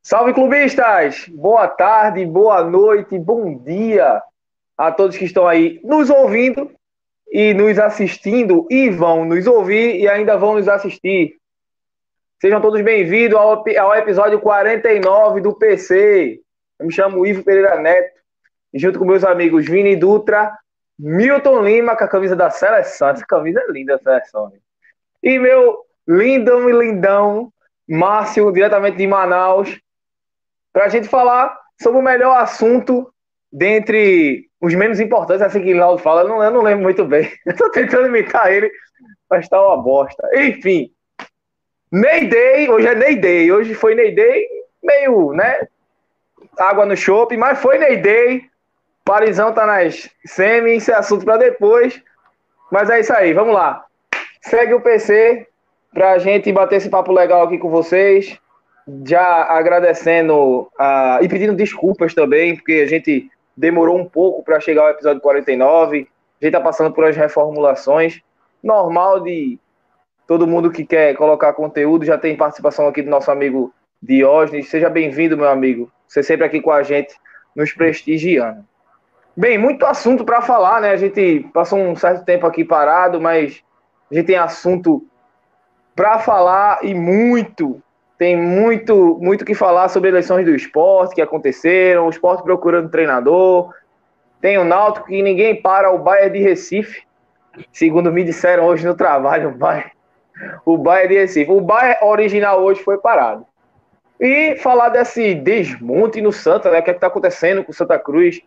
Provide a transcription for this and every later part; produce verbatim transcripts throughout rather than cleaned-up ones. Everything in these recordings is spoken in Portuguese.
Salve, clubistas! Boa tarde, boa noite, bom dia a todos que estão aí nos ouvindo e nos assistindo e vão nos ouvir e ainda vão nos assistir. Sejam todos bem-vindos ao, ao episódio quarenta e nove do P C. Eu me chamo Ivo Pereira Neto e junto com meus amigos Vini Dutra, Milton Lima, com a camisa da seleção. Essa camisa é linda, a seleção. E meu lindão e lindão, Márcio, diretamente de Manaus, para a gente falar sobre o melhor assunto dentre os menos importantes, assim que Laudo fala, eu não, eu não lembro muito bem. Eu tô tentando imitar ele, mas tá uma bosta. Enfim, Ney Day, hoje é Ney Day, hoje foi Ney Day, meio, né, água no chope, mas foi Ney Day, Parizão tá nas semi, isso é assunto para depois, mas é isso aí, vamos lá. Segue o P C pra gente bater esse papo legal aqui com vocês. Já agradecendo uh, e pedindo desculpas também, porque a gente demorou um pouco para chegar ao episódio quarenta e nove. A gente está passando por as reformulações. Normal de todo mundo que quer colocar conteúdo. Já tem participação aqui do nosso amigo Diógenes. Seja bem-vindo, meu amigo. Você sempre aqui com a gente, nos prestigiando. Bem, muito assunto para falar, né? A gente passou um certo tempo aqui parado, mas a gente tem assunto para falar e muito... Tem muito muito que falar sobre eleições do esporte que aconteceram, o esporte procurando treinador. Tem o Náutico que ninguém para, o Bayern de Recife. Segundo me disseram hoje no trabalho, o Bayern, o Bayern de Recife. O Bayern original hoje foi parado. E falar desse desmonte no Santa, né? O que é que está acontecendo com o Santa Cruz?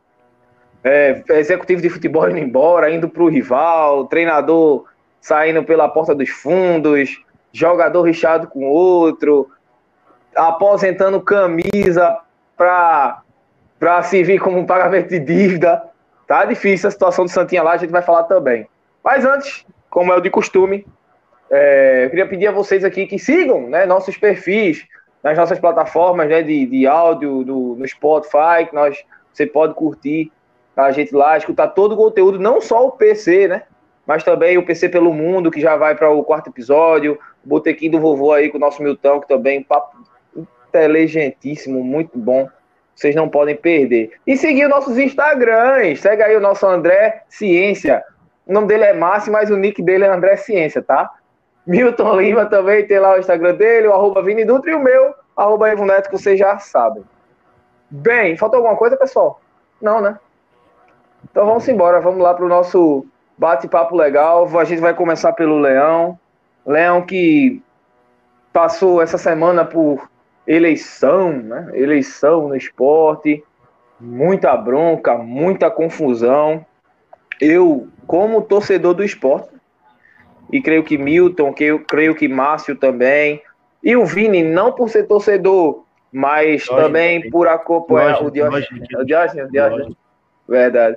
É, executivo de futebol indo embora, indo para o rival, treinador saindo pela porta dos fundos, jogador rixado com outro, aposentando camisa para para servir como um pagamento de dívida. Tá difícil a situação do Santinha lá, a gente vai falar também. Mas antes, como é o de costume, é, eu queria pedir a vocês aqui que sigam, né, nossos perfis nas nossas plataformas, né, de, de áudio, do, no Spotify, que nós, você pode curtir a gente lá, escutar todo o conteúdo, não só o P C, né, mas também o P C pelo Mundo, que já vai para o quarto episódio, o Botequim do Vovô aí com o nosso Milton, que também, papo inteligentíssimo, muito bom. Vocês não podem perder. E seguir os nossos Instagrams. Segue aí o nosso André Ciência. O nome dele é Márcio, mas o nick dele é André Ciência, tá? Milton Lima também tem lá o Instagram dele, o arroba Vini Dutra, e o meu, arroba Evo Neto, que vocês já sabem. Bem, faltou alguma coisa, pessoal? Não, né? Então vamos embora, vamos lá para o nosso bate-papo legal. A gente vai começar pelo Leão. Leão que passou essa semana por eleição, né? Eleição no esporte, muita bronca, muita confusão. Eu, como torcedor do esporte, e creio que Milton, que eu creio que Márcio também, e o Vini, não por ser torcedor, mas Diógenes, também por acompanhar o Diógenes, o Diógenes, Diógenes, verdade.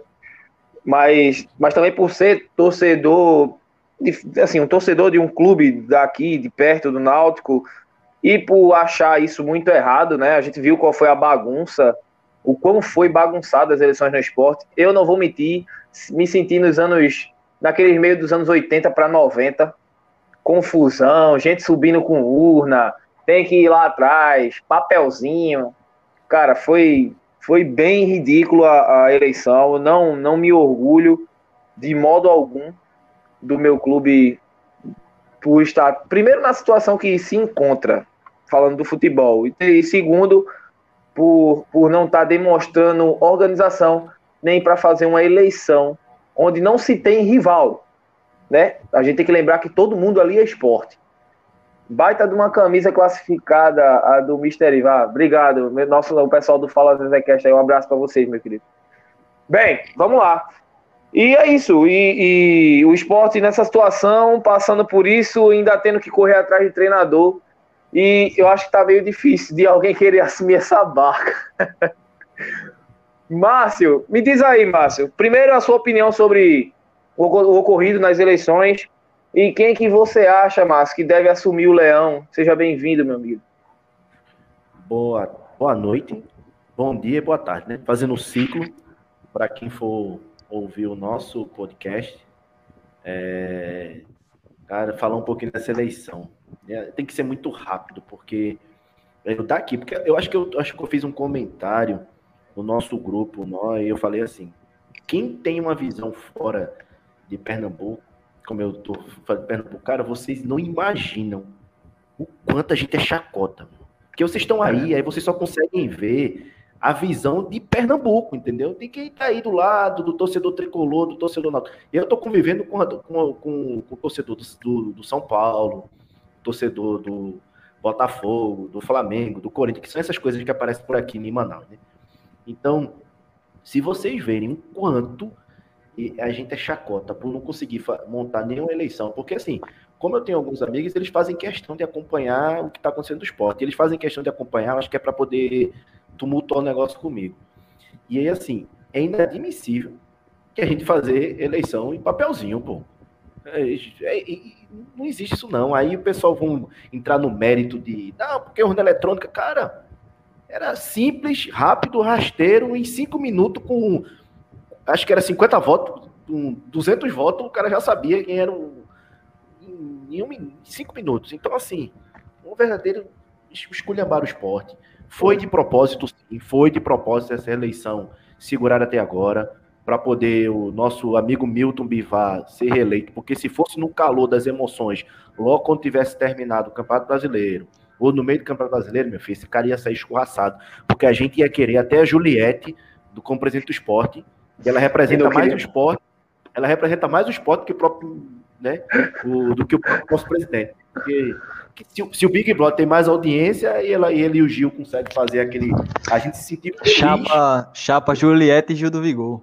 Mas, mas também por ser torcedor, assim, um torcedor de um clube daqui, de perto do Náutico, e por achar isso muito errado, né? A gente viu qual foi a bagunça, o como foi bagunçada as eleições no esporte. Eu não vou mentir, me senti nos anos, naqueles meio dos anos oitenta para noventa, confusão, gente subindo com urna, tem que ir lá atrás, papelzinho. Cara, foi, foi bem ridículo a, a eleição. Eu não, não me orgulho de modo algum do meu clube por estar, primeiro, na situação que se encontra, falando do futebol, e segundo, por, por não estar demonstrando organização nem para fazer uma eleição onde não se tem rival, né? A gente tem que lembrar que todo mundo ali é esporte. Baita de uma camisa classificada, a do mister Ivan. Obrigado, nosso, o pessoal do Fala Zezecast aí, um abraço para vocês, meu querido. Bem, vamos lá. E é isso, e, e o esporte nessa situação, passando por isso, ainda tendo que correr atrás de treinador, e eu acho que tá meio difícil de alguém querer assumir essa barca. Márcio, me diz aí, Márcio, primeiro a sua opinião sobre o, o ocorrido nas eleições, e quem que você acha, Márcio, que deve assumir o Leão? Seja bem-vindo, meu amigo. Boa, boa noite, bom dia e boa tarde, né? Fazendo um ciclo, para quem for ouvir o nosso podcast, é, cara, falar um pouquinho dessa eleição. É, tem que ser muito rápido, porque eu daqui, porque eu acho que eu acho que eu fiz um comentário no nosso grupo, nós, e eu falei assim, quem tem uma visão fora de Pernambuco, como eu tô falando de Pernambuco, cara, vocês não imaginam o quanto a gente é chacota, meu. Porque vocês estão aí, aí vocês só conseguem ver a visão de Pernambuco, entendeu? De quem tá aí do lado, do torcedor tricolor, do torcedor náutico. Eu tô convivendo com, a, com, com, com o torcedor do, do, do São Paulo, torcedor do Botafogo, do Flamengo, do Corinthians, que são essas coisas que aparecem por aqui em Manaus, né? Então, se vocês verem o quanto a gente é chacota por não conseguir montar nenhuma eleição, porque assim, como eu tenho alguns amigos, eles fazem questão de acompanhar o que está acontecendo no esporte. Eles fazem questão de acompanhar, acho que é para poder tumultuar o negócio comigo. E aí, assim, é inadmissível que a gente fazer eleição em papelzinho, pô. É, é, é, não existe isso, não. Aí o pessoal vão entrar no mérito de, não, porque urna eletrônica, cara, era simples, rápido, rasteiro, em cinco minutos, com, acho que era cinquenta votos, com duzentos votos, o cara já sabia quem era o em, um, em cinco minutos. Então, assim, um verdadeiro esculhambar o esporte. Foi de propósito, sim, foi de propósito essa eleição segurada até agora, para poder o nosso amigo Milton Bivar ser reeleito, porque se fosse no calor das emoções, logo quando tivesse terminado o Campeonato Brasileiro, ou no meio do Campeonato Brasileiro, meu filho, esse cara ia sair escorraçado, porque a gente ia querer até a Juliette, do como presidente do esporte, e ela representa mais o esporte, ela representa mais o esporte que o próprio, né, o, do que o nosso presidente. Porque se, se o Big Brother tem mais audiência, e, ela, e ele e o Gil conseguem fazer aquele, a gente se sentir feliz. Chapa, chapa Juliette e Gil do Vigor.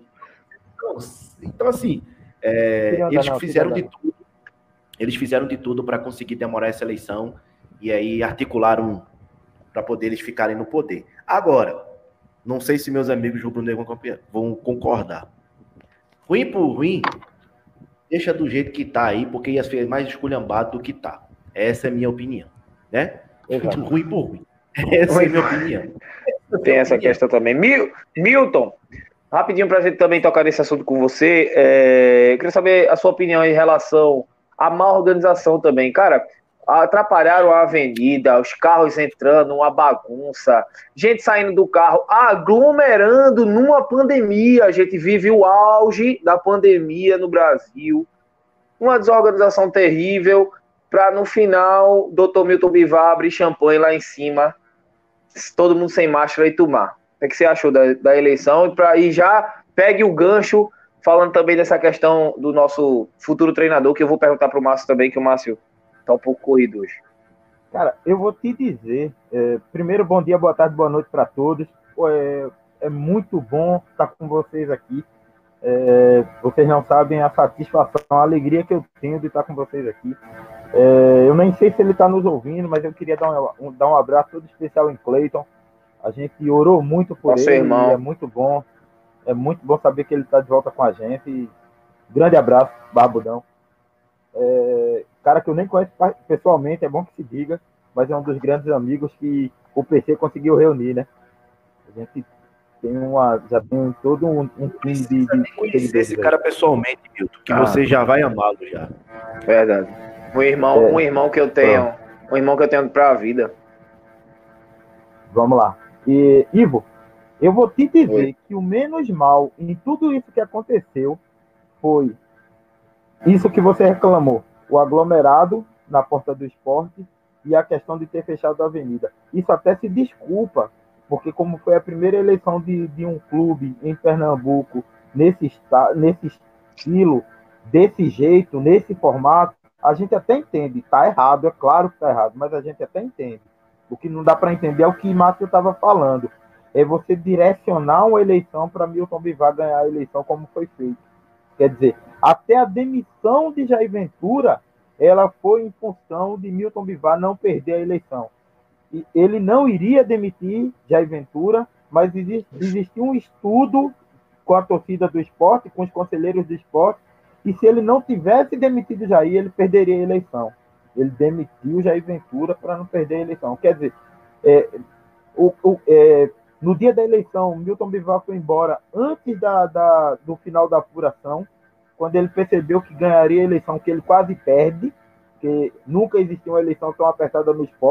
Então, assim, é, eles fizeram de tudo, eles fizeram de tudo para conseguir demorar essa eleição, e aí articularam para poder eles ficarem no poder. Agora, não sei se meus amigos rubro-negros vão concordar. Ruim por ruim, deixa do jeito que tá aí, porque ia ser mais esculhambado do que tá. Essa é a minha opinião, né? Exato. Ruim por ruim. Essa ruim. É a minha opinião. Essa Tem é essa opinião. questão também. Mil, Milton, rapidinho para a gente também tocar nesse assunto com você, é, eu queria saber a sua opinião em relação à má organização também. Cara, atrapalharam a avenida, os carros entrando, uma bagunça, gente saindo do carro, aglomerando numa pandemia. A gente vive o auge da pandemia no Brasil, uma desorganização terrível, para no final, doutor Milton Bivar abrir champanhe lá em cima, todo mundo sem máscara e tomar. O que você achou da, da eleição? E, pra, e já pegue o gancho, falando também dessa questão do nosso futuro treinador, que eu vou perguntar para o Márcio também, que o Márcio tá um pouco corrido hoje. Cara, eu vou te dizer, é, primeiro, bom dia, boa tarde, boa noite para todos. É, é muito bom estar com vocês aqui. É, vocês não sabem a satisfação, a alegria que eu tenho de estar com vocês aqui. É, eu nem sei se ele está nos ouvindo, mas eu queria dar um, um, dar um abraço todo especial em Cleiton. A gente orou muito por Nosso ele, irmão. É muito bom. É muito bom saber que ele está de volta com a gente. Grande abraço, Barbudão. É, cara que eu nem conheço pessoalmente, é bom que se diga, mas é um dos grandes amigos que o P C conseguiu reunir, né? A gente tem uma, já tem todo um, um time de, de conhecer esse cara pessoalmente, Milton, que ah. você já vai amá-lo já. Verdade. Um irmão, é. um irmão que eu tenho, Pronto. um irmão que eu tenho para a vida. Vamos lá. E, Ivo, eu vou te dizer Oi. que o menos mal em tudo isso que aconteceu foi isso que você reclamou, o aglomerado na porta do esporte e a questão de ter fechado a avenida. Isso até se desculpa, porque como foi a primeira eleição de, de um clube em Pernambuco, nesse, nesse estilo, desse jeito, nesse formato, a gente até entende, está errado, é claro que está errado, mas a gente até entende. O que não dá para entender é o que Márcio estava falando, é você direcionar uma eleição para Milton Bivar ganhar a eleição como foi feito. Quer dizer, até a demissão de Jair Ventura, ela foi em função de Milton Bivar não perder a eleição. E ele não iria demitir Jair Ventura, mas existia um estudo com a torcida do esporte, com os conselheiros do esporte, e se ele não tivesse demitido Jair, ele perderia a eleição. Ele demitiu Jair Ventura para não perder a eleição. Quer dizer, é, o, o, é, no dia da eleição, Milton Bivar foi embora antes da, da, do final da apuração, quando ele percebeu que ganharia a eleição, que ele quase perde, que nunca existiu uma eleição tão apertada no esporte,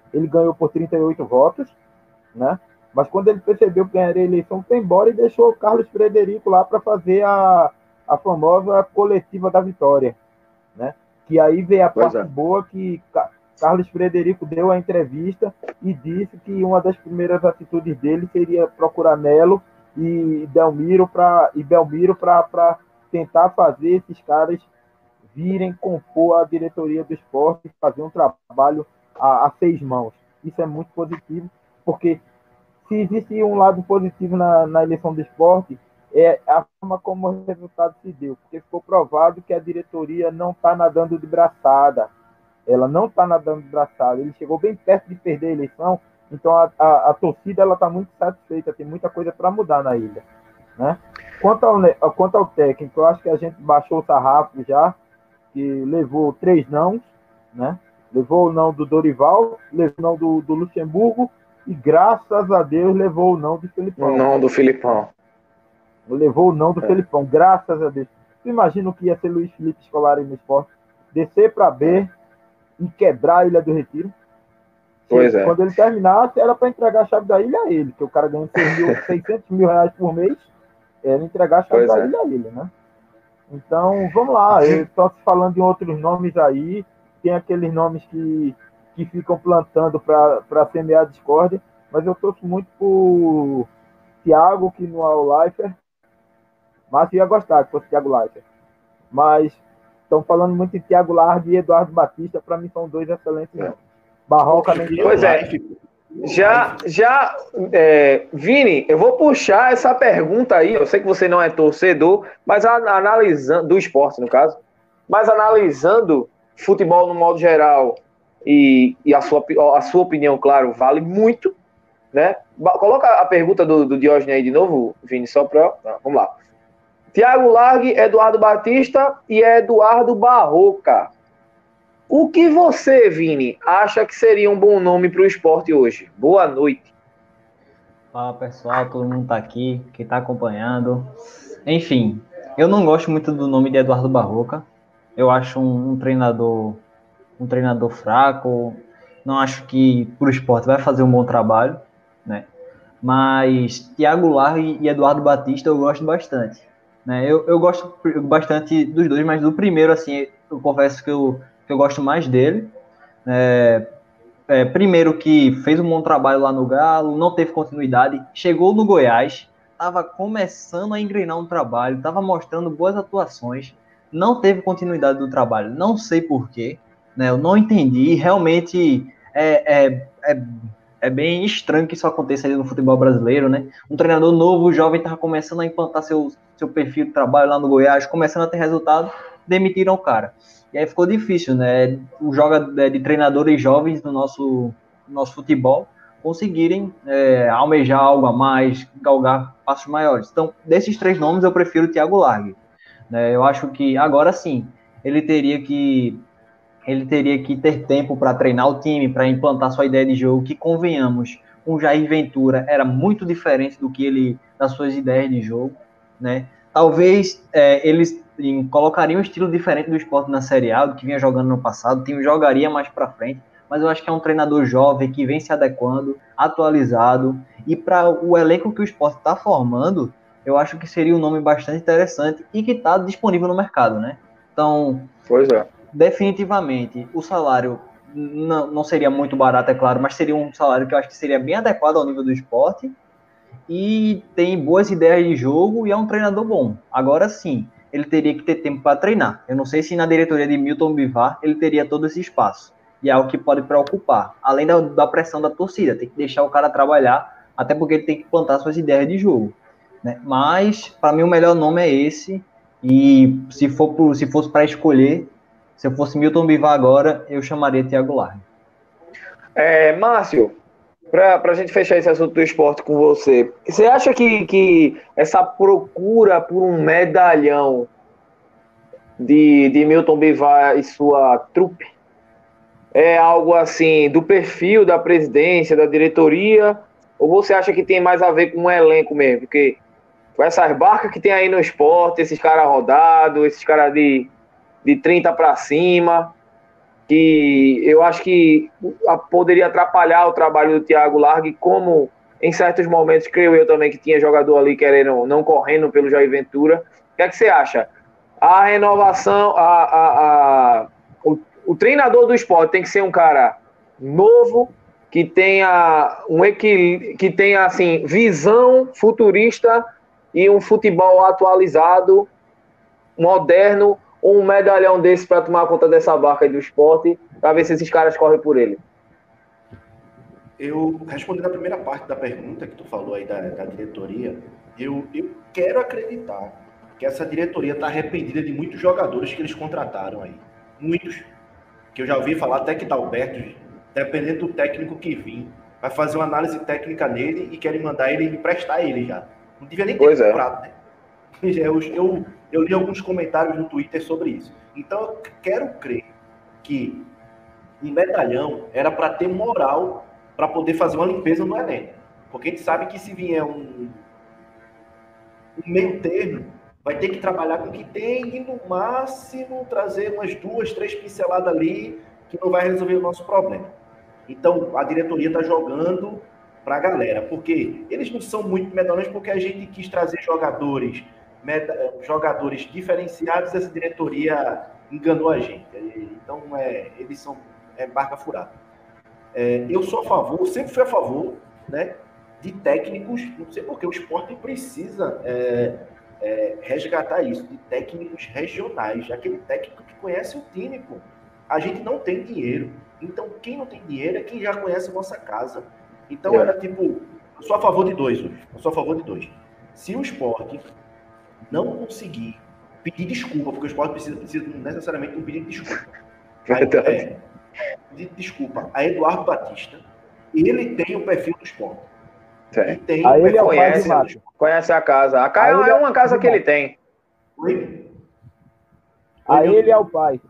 ele ganhou por trinta e oito votos, né? Mas quando ele percebeu que ganharia a eleição, foi embora e deixou o Carlos Frederico lá para fazer a, a famosa coletiva da vitória, né? Que aí veio a Pois parte é. boa que Ca- Carlos Frederico deu a entrevista e disse que uma das primeiras atitudes dele seria procurar Melo e Delmiro para e Belmiro para tentar fazer esses caras virem compor a diretoria do esporte e fazer um trabalho a, a seis mãos. Isso é muito positivo, porque se existe um lado positivo na, na eleição do esporte, é a forma como o resultado se deu, porque ficou provado que a diretoria não está nadando de braçada. Ela não está nadando de braçada. Ele chegou bem perto de perder a eleição, então a, a, a torcida está muito satisfeita, tem muita coisa para mudar na ilha, né? Quanto ao, quanto ao técnico, eu acho que a gente baixou o sarrafo já, que levou três nãos, né? Levou o não do Dorival, levou o não do, do Luxemburgo e, graças a Deus, levou o não do O Felipão. não do Filipão. Levou o não do É. Felipão, graças a Deus. Você imagina o que ia ser Luiz Felipe Scolari no esporte? Descer para B e quebrar a Ilha do Retiro. Pois é. Quando ele terminasse, era para entregar a chave da ilha a ele, que o cara ganha seiscentos mil reais por mês, era entregar a chave Pois da é. ilha a ele, né? Então, vamos lá. Eu estou falando de outros nomes aí. Tem aqueles nomes que, que ficam plantando para semear discórdia. Mas eu torço muito por Thiago, que no é Lifer. Mas ia gostar que fosse Thiago Lifer. Mas estão falando muito de Thiago Largue e Eduardo Batista. Para mim, são dois excelentes nomes. Barroca nem Pois é. Já, já, é, Vini, eu vou puxar essa pergunta aí. Eu sei que você não é torcedor, mas a- analisando do esporte, no caso, mas analisando futebol no modo geral e, e a, sua, a sua opinião, claro, vale muito, né? Ba- Coloca a pergunta do, do Diógenes aí de novo, Vini, só para. Vamos lá. Thiago Largue, Eduardo Batista e Eduardo Barroca. O que você, Vini, acha que seria um bom nome para o esporte hoje? Boa noite. Fala pessoal, todo mundo tá aqui, quem tá acompanhando. Enfim, eu não gosto muito do nome de Eduardo Barroca. Eu acho um, um treinador um treinador fraco. Não acho que pro esporte vai fazer um bom trabalho, né? Mas Thiago Largue e Eduardo Batista eu gosto bastante, né? Eu, eu gosto bastante dos dois, mas do primeiro, assim, eu confesso que eu, que eu gosto mais dele. É, é, primeiro que fez um bom trabalho lá no Galo, não teve continuidade, chegou no Goiás, estava começando a engrenar um trabalho, estava mostrando boas atuações, não teve continuidade do trabalho, não sei porquê, né? Eu não entendi, realmente é, é, é, é bem estranho que isso aconteça ali no futebol brasileiro, né? Um treinador novo, jovem, estava começando a implantar seu, seu perfil de trabalho lá no Goiás, começando a ter resultado, demitiram o cara. E aí ficou difícil, né? O joga de treinadores jovens do nosso, nosso futebol conseguirem é, almejar algo a mais, galgar passos maiores. Então, desses três nomes, eu prefiro o Thiago Largue, né? Eu acho que agora sim, ele teria que ele teria que ter tempo para treinar o time, para implantar sua ideia de jogo, que convenhamos, com o Jair Ventura era muito diferente do que ele das suas ideias de jogo, né? Talvez é, eles em, colocariam um estilo diferente do esporte na Série A, do que vinha jogando no passado, o time jogaria mais para frente, mas eu acho que é um treinador jovem que vem se adequando, atualizado, e para o elenco que o esporte está formando, eu acho que seria um nome bastante interessante e que está disponível no mercado, né? Então, Pois é. definitivamente, o salário não, não seria muito barato, é claro, mas seria um salário que eu acho que seria bem adequado ao nível do esporte e tem boas ideias de jogo e é um treinador bom. Agora sim, ele teria que ter tempo para treinar. Eu não sei se na diretoria de Milton Bivar ele teria todo esse espaço. E é algo que pode preocupar. Além da, da pressão da torcida, tem que deixar o cara trabalhar, até porque ele tem que plantar suas ideias de jogo, né? Mas, para mim, o melhor nome é esse. E se, for pro, se fosse para escolher, se eu fosse Milton Bivar agora, eu chamaria Thiago Largue. É, Márcio, para a gente fechar esse assunto do esporte com você, você acha que, que essa procura por um medalhão de, de Milton Bivar e sua trupe é algo assim do perfil da presidência, da diretoria, ou você acha que tem mais a ver com um elenco mesmo? Porque com essas barcas que tem aí no esporte, esses caras rodados, esses caras de, de trinta para cima, que eu acho que poderia atrapalhar o trabalho do Thiago Largue, como em certos momentos, creio eu também, que tinha jogador ali querendo, não correndo pelo Jair Ventura. O que é que você acha? A renovação, a, a, a, o, o treinador do Sport tem que ser um cara novo, que tenha, um equil... que tenha assim, visão futurista e um futebol atualizado, moderno, ou um medalhão desse para tomar conta dessa barca aí do Sport, para ver se esses caras correm por ele. Eu, respondendo a primeira parte da pergunta que tu falou aí da, da diretoria, eu, eu quero acreditar que essa diretoria está arrependida de muitos jogadores que eles contrataram aí. Muitos. Que eu já ouvi falar até que Dalberto, dependendo do técnico que vir, vai fazer uma análise técnica nele e querem mandar ele emprestar ele já. Não devia nem ter pois comprado, é. né? Eu, eu, eu li alguns comentários no Twitter sobre isso. Então, eu quero crer que um medalhão era para ter moral para poder fazer uma limpeza no elenco. Porque a gente sabe que se vier um, um meio termo, vai ter que trabalhar com o que tem e, no máximo, trazer umas duas, três pinceladas ali que não vai resolver o nosso problema. Então, a diretoria está jogando para a galera. Porque eles não são muito medalhões porque a gente quis trazer jogadores, meda, jogadores diferenciados, essa diretoria enganou a gente. Então, é, eles são é, barca furada. É, eu sou a favor, sempre fui a favor, né, de técnicos, não sei porque o Sport precisa é, é, resgatar isso, de técnicos regionais, aquele técnico que conhece o time, pô. A gente não tem dinheiro, então quem não tem dinheiro é quem já conhece a nossa casa. Então é. era tipo, eu sou a favor de dois hoje, eu sou a favor de dois. Se o Sport não conseguir pedir desculpa, porque o Sport precisa, precisa necessariamente de um pedido de desculpa. Aí, é, de desculpa a Eduardo Batista, ele tem o perfil do Sport. É. Ele tem Aí o ele é o conhece, pai de conhece a casa. A casa é uma casa que ele tem. Oi? A ele é o pai.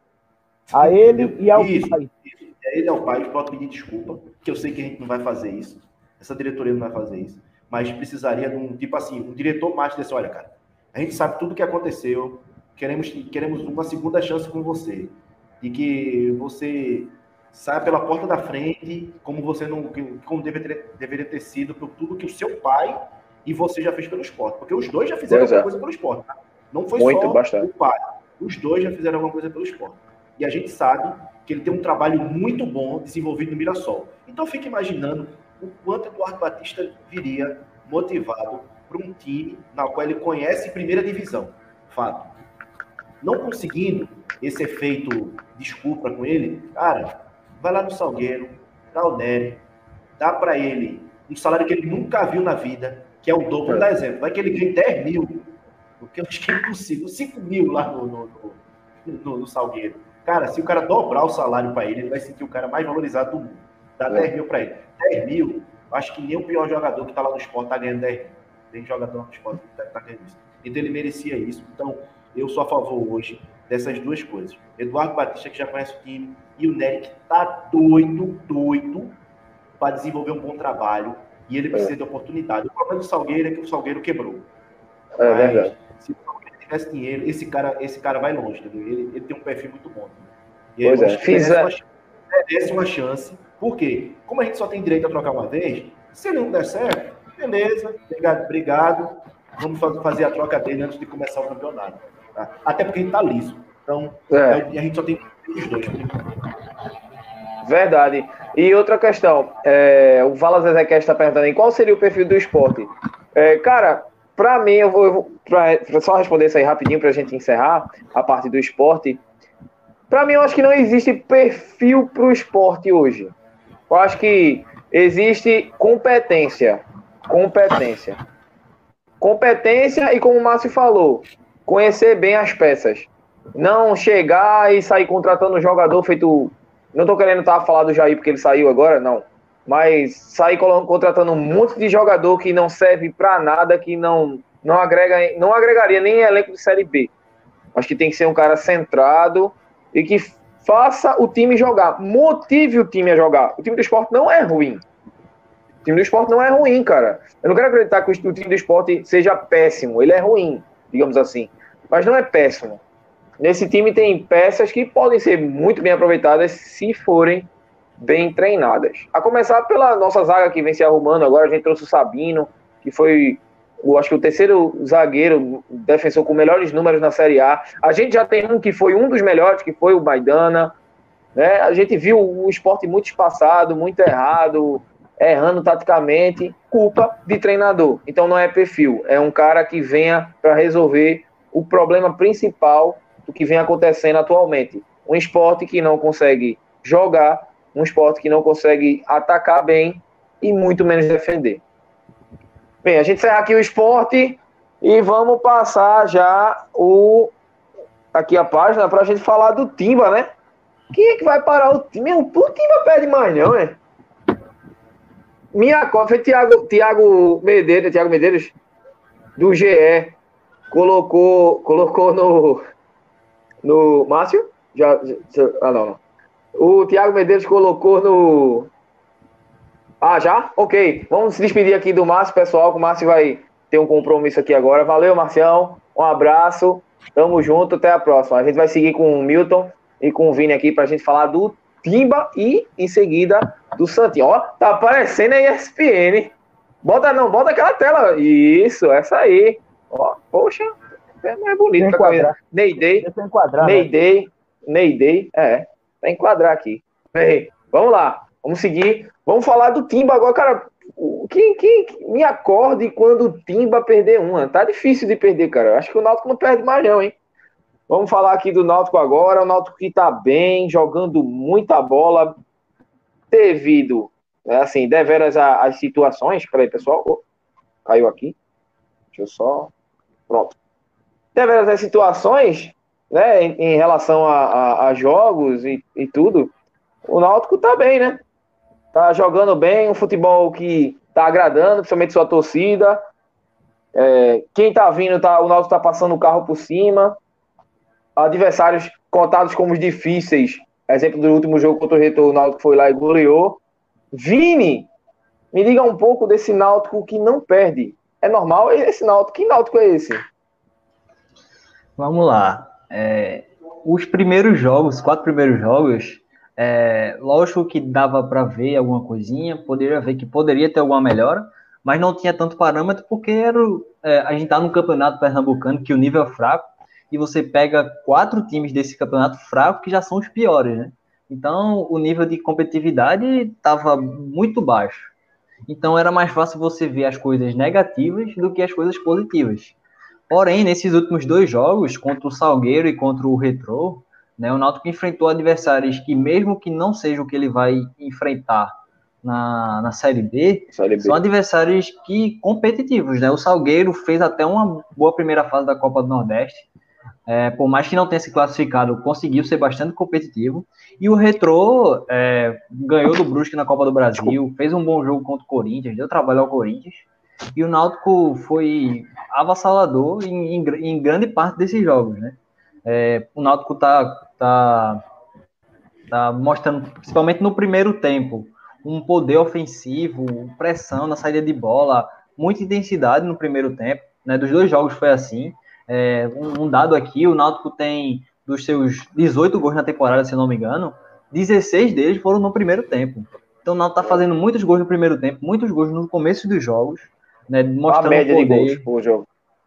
A ele e ao isso, pai. Isso. Ele é o pai, pode pedir desculpa, que eu sei que a gente não vai fazer isso. Essa diretoria não vai fazer isso. Mas precisaria de um, tipo assim, um diretor mais desse, olha, cara, a gente sabe tudo o que aconteceu, queremos, queremos uma segunda chance com você. De que você saia pela porta da frente, como você não, como deveria ter, deveria ter sido por tudo que o seu pai e você já fez pelo Sport. Porque os dois já fizeram Pois alguma é. coisa pelo Sport. Tá? Não foi Muito, só bastante. o pai. Os dois já fizeram alguma coisa pelo Sport. E a gente sabe que ele tem um trabalho muito bom desenvolvido no Mirassol. Então fica imaginando o quanto Eduardo Batista viria motivado para um time na qual ele conhece primeira divisão. Fato. Não conseguindo esse efeito desculpa com ele, cara, vai lá no Salgueiro, dá o Nery, dá para ele um salário que ele nunca viu na vida, que é o dobro. Vou dar exemplo, vai que ele ganhe dez mil, porque eu acho que é impossível, cinco mil lá no, no, no, no Salgueiro. Cara, se o cara dobrar o salário para ele, ele vai sentir o cara mais valorizado do mundo. Dá é. dez mil para ele. dez mil, acho que nem o pior jogador que tá lá no Sport tá ganhando dez mil. Tem jogador no Sport que tá, tá ganhando isso. Então ele merecia isso. Então, eu sou a favor hoje dessas duas coisas. Eduardo Batista, que já conhece o time, e o Nery, que tá doido, doido, para desenvolver um bom trabalho, e ele precisa é. de oportunidade. O problema do Salgueiro é que o Salgueiro quebrou. É Mas, verdade. Se o Salgueiro tivesse dinheiro, esse cara, esse cara vai longe, entendeu? Ele, ele tem um perfil muito bom. E pois é, merece, uma, merece uma chance. Por quê? Como a gente só tem direito a trocar uma vez, se ele não der certo, beleza, obrigado, obrigado. Vamos fazer a troca dele antes de começar o campeonato. Tá? Até porque a gente tá liso. Então, é. a gente só tem os dois. Verdade. E outra questão, é, o Valas Ezequiel está perguntando aí, qual seria o perfil do Sport? É, cara, para mim, eu vou, eu vou pra, pra só responder isso aí rapidinho para a gente encerrar a parte do Sport. Para mim, eu acho que não existe perfil para o Sport hoje. Eu acho que existe competência. Competência. Competência e, como o Márcio falou, conhecer bem as peças. Não chegar e sair contratando um jogador feito... Não estou querendo estar a falar do Jair porque ele saiu agora, não. Mas sair contratando um monte de jogador que não serve para nada, que não, não, agrega, não agregaria nem elenco de Série B. Acho que tem que ser um cara centrado e que faça o time jogar. Motive o time a jogar. O time do Sport não é ruim. O time do Sport não é ruim, cara. Eu não quero acreditar que o time do Sport seja péssimo. Ele é ruim, digamos assim. Mas não é péssimo. nesse time tem peças que podem ser muito bem aproveitadas se forem bem treinadas. A começar pela nossa zaga que vem se arrumando agora, a gente trouxe o Sabino, que foi, eu acho que o terceiro zagueiro, defensor com melhores números na Série A. A gente já tem um que foi um dos melhores, que foi o Maidana, né? A gente viu o Sport muito espaçado, muito errado, errando taticamente, culpa de treinador. Então não é perfil, é um cara que venha para resolver o problema principal do que vem acontecendo atualmente. Um esporte que não consegue jogar, um esporte que não consegue atacar bem e muito menos defender. Bem, a gente encerra aqui o esporte e vamos passar já o aqui a página para a gente falar do Timba, né? Quem é que vai parar o time? O Timba perde mais não, é? Minha cota foi Thiago, Thiago Medeiros, Thiago Medeiros do G E colocou, colocou no no Márcio? Já, já, ah não, não. O Thiago Medeiros colocou no Ah, já? Ok. Vamos se despedir aqui do Márcio, pessoal, que o Márcio vai ter um compromisso aqui agora. Valeu, Marcião. Um abraço. Tamo junto, até a próxima. A gente vai seguir com o Milton e com o Vini aqui pra gente falar do Timba e, em seguida, do Santinho. Ó, tá aparecendo a E S P N. Bota não, bota aquela tela. Isso, essa aí. Ó, poxa, é mais bonito. Neidei. Neidei. Neidei. É, vai enquadrar aqui. Bem, vamos lá. Vamos seguir. Vamos falar do Timba agora, cara. Quem, quem, quem me acorde quando o Timba perder uma? Tá difícil de perder, cara. Acho que o Náutico não perde mais não, hein? Vamos falar aqui do Náutico agora. O Náutico que tá bem, jogando muita bola, devido, assim, deveras às situações. Peraí, pessoal. Oh, caiu aqui. Deixa eu só... Pronto. Deveras às situações, né, em, em relação a, a, a jogos e, e tudo, o Náutico tá bem, né? Tá jogando bem, um futebol que tá agradando, principalmente sua torcida. É, quem tá vindo, tá, o Náutico tá passando o carro por cima. Adversários contados como difíceis. Exemplo do último jogo contra o Retrô, o Náutico foi lá e goleou. Vini, me diga um pouco desse Náutico que não perde. É normal esse Náutico? Que Náutico é esse? Vamos lá. É, os primeiros jogos, os quatro primeiros jogos... É, lógico que dava para ver alguma coisinha, poderia ver que poderia ter alguma melhora, mas não tinha tanto parâmetro porque era, é, a gente tá no campeonato pernambucano que o nível é fraco e você pega quatro times desse campeonato fraco que já são os piores, né? Então o nível de competitividade estava muito baixo. Então era mais fácil você ver as coisas negativas do que as coisas positivas. Porém, nesses últimos dois jogos, contra o Salgueiro e contra o Retrô, né, o Náutico enfrentou adversários que, mesmo que não seja o que ele vai enfrentar na, na Série B, Série B, são adversários que, competitivos. Né? O Salgueiro fez até uma boa primeira fase da Copa do Nordeste. É, por mais que não tenha se classificado, conseguiu ser bastante competitivo. E o Retrô é, ganhou do Brusque na Copa do Brasil, fez um bom jogo contra o Corinthians, deu trabalho ao Corinthians. E o Náutico foi avassalador em, em, em grande parte desses jogos, né? É, o Náutico tá, tá, tá mostrando, principalmente no primeiro tempo, um poder ofensivo, pressão na saída de bola, muita intensidade no primeiro tempo, né? Dos dois jogos foi assim. É, um, um dado aqui, o Náutico tem, dos seus dezoito gols na temporada, se não me engano, dezesseis deles foram no primeiro tempo. Então o Náutico tá fazendo muitos gols no primeiro tempo, muitos gols no começo dos jogos, né? Mostrando a média poder, de gols por jogo.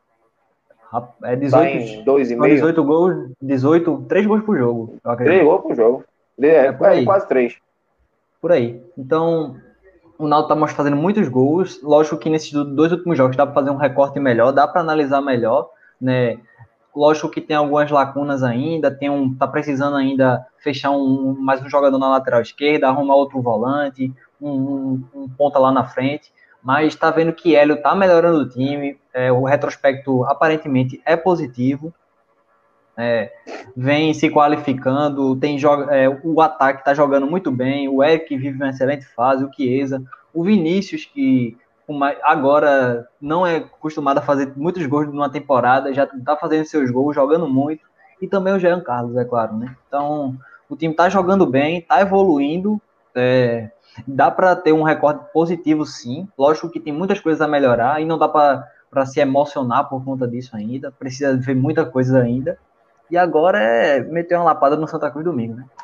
É dezoito, dois e meio. dezoito gols, dezoito, três gols por jogo. três gols por jogo. É, é, por aí. É quase três. Por aí. Então, o Náutico tá fazendo muitos gols. Lógico que nesses dois últimos jogos dá para fazer um recorte melhor, dá para analisar melhor, né? Lógico que tem algumas lacunas ainda, tem um, tá precisando ainda fechar um, mais um jogador na lateral esquerda, arrumar outro volante, um, um, um ponta lá na frente. Mas está vendo que Hélio está melhorando o time, é, o retrospecto aparentemente é positivo, é, vem se qualificando, tem joga, é, o ataque está jogando muito bem, o Eric vive uma excelente fase, o Chiesa, o Vinícius, que uma, agora não é acostumado a fazer muitos gols numa temporada, já está fazendo seus gols, jogando muito, e também o Jean Carlos, é claro, né? Então, o time está jogando bem, está evoluindo, é, dá para ter um recorde positivo, sim. Lógico que tem muitas coisas a melhorar e não dá para se emocionar por conta disso ainda. Precisa ver muita coisa ainda. E agora é meter uma lapada no Santa Cruz domingo, né?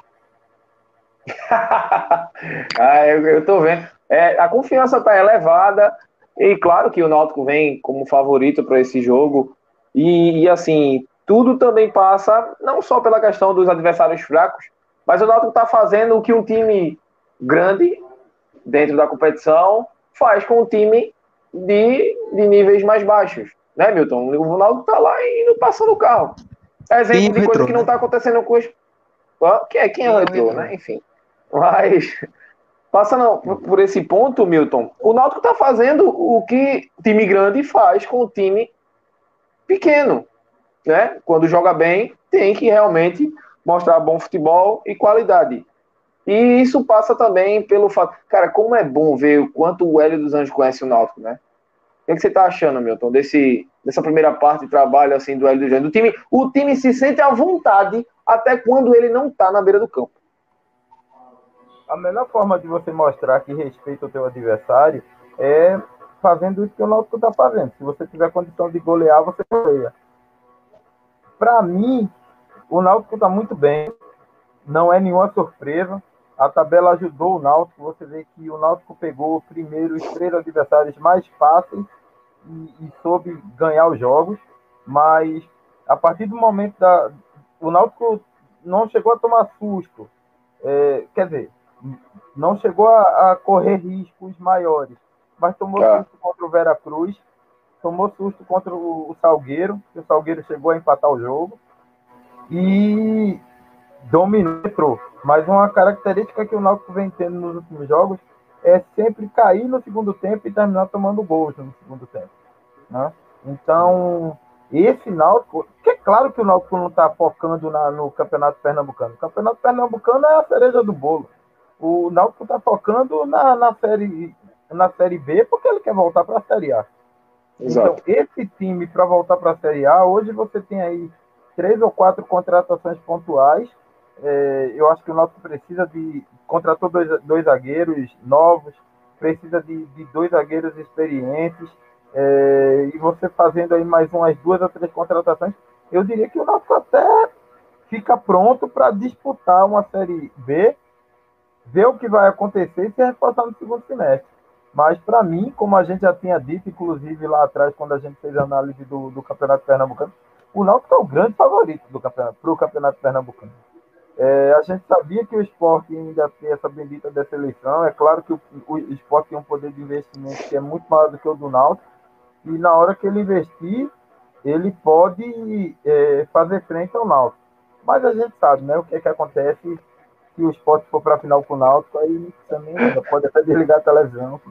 ah, eu, eu tô vendo. É, a confiança está elevada e claro que o Náutico vem como favorito para esse jogo e, e assim, tudo também passa não só pela questão dos adversários fracos, mas o Náutico está fazendo o que um time grande dentro da competição faz com um time de, de níveis mais baixos, né, Milton? O Ronaldo tá lá indo passando o carro. Exemplo de coisa que não tá acontecendo com os... Quem é, quem é o retrô, né? Enfim. Mas, passando por esse ponto, Milton, o Náutico tá fazendo o que time grande faz com o time pequeno, né? Quando joga bem, tem que realmente mostrar bom futebol e qualidade. E isso passa também pelo fato... Cara, como é bom ver o quanto o Hélio dos Anjos conhece o Náutico, né? O que você tá achando, Milton, desse, dessa primeira parte de trabalho assim, do Hélio dos Anjos? O time, o time se sente à vontade até quando ele não tá na beira do campo. A melhor forma de você mostrar que respeita o teu adversário é fazendo isso que o Náutico está fazendo. Se você tiver condição de golear, você goleia. Para mim, o Náutico está muito bem. Não é nenhuma surpresa. A tabela ajudou o Náutico. Você vê que o Náutico pegou primeiro os três adversários mais fáceis e, e soube ganhar os jogos. Mas, a partir do momento da... O Náutico não chegou a tomar susto. É, quer dizer, não chegou a, a correr riscos maiores, mas tomou ah. susto contra o Veracruz, tomou susto contra o, o Salgueiro, que o Salgueiro chegou a empatar o jogo, e dominou. Mas uma característica que o Náutico vem tendo nos últimos jogos é sempre cair no segundo tempo e terminar tomando gols no segundo tempo, né? Então, esse Náutico, que é claro que o Náutico não está focando na, no Campeonato Pernambucano. O Campeonato Pernambucano é a cereja do bolo. O Náutico está focando na, na, série, na Série B porque ele quer voltar para a Série A. Exato. Então, esse time, para voltar para a Série A, hoje você tem aí três ou quatro contratações pontuais. É, eu acho que o Náutico precisa de... Contratou dois, dois zagueiros novos, precisa de, de dois zagueiros experientes. É, e você fazendo aí mais umas duas ou três contratações, eu diria que o Náutico até fica pronto para disputar uma Série B, ver o que vai acontecer e se reforçar no segundo semestre. Mas, para mim, como a gente já tinha dito, inclusive lá atrás, quando a gente fez a análise do, do Campeonato Pernambucano, o Náutico é o grande favorito do campeonato, para o Campeonato Pernambucano. É, a gente sabia que o Sport ainda tem essa bendita dessa eleição. É claro que o, o Sport tem um poder de investimento que é muito maior do que o do Náutico, e na hora que ele investir, ele pode é, fazer frente ao Náutico. Mas a gente sabe, né, o que é que acontece se o Sport for para a final com o Náutico, aí também pode até desligar a televisão.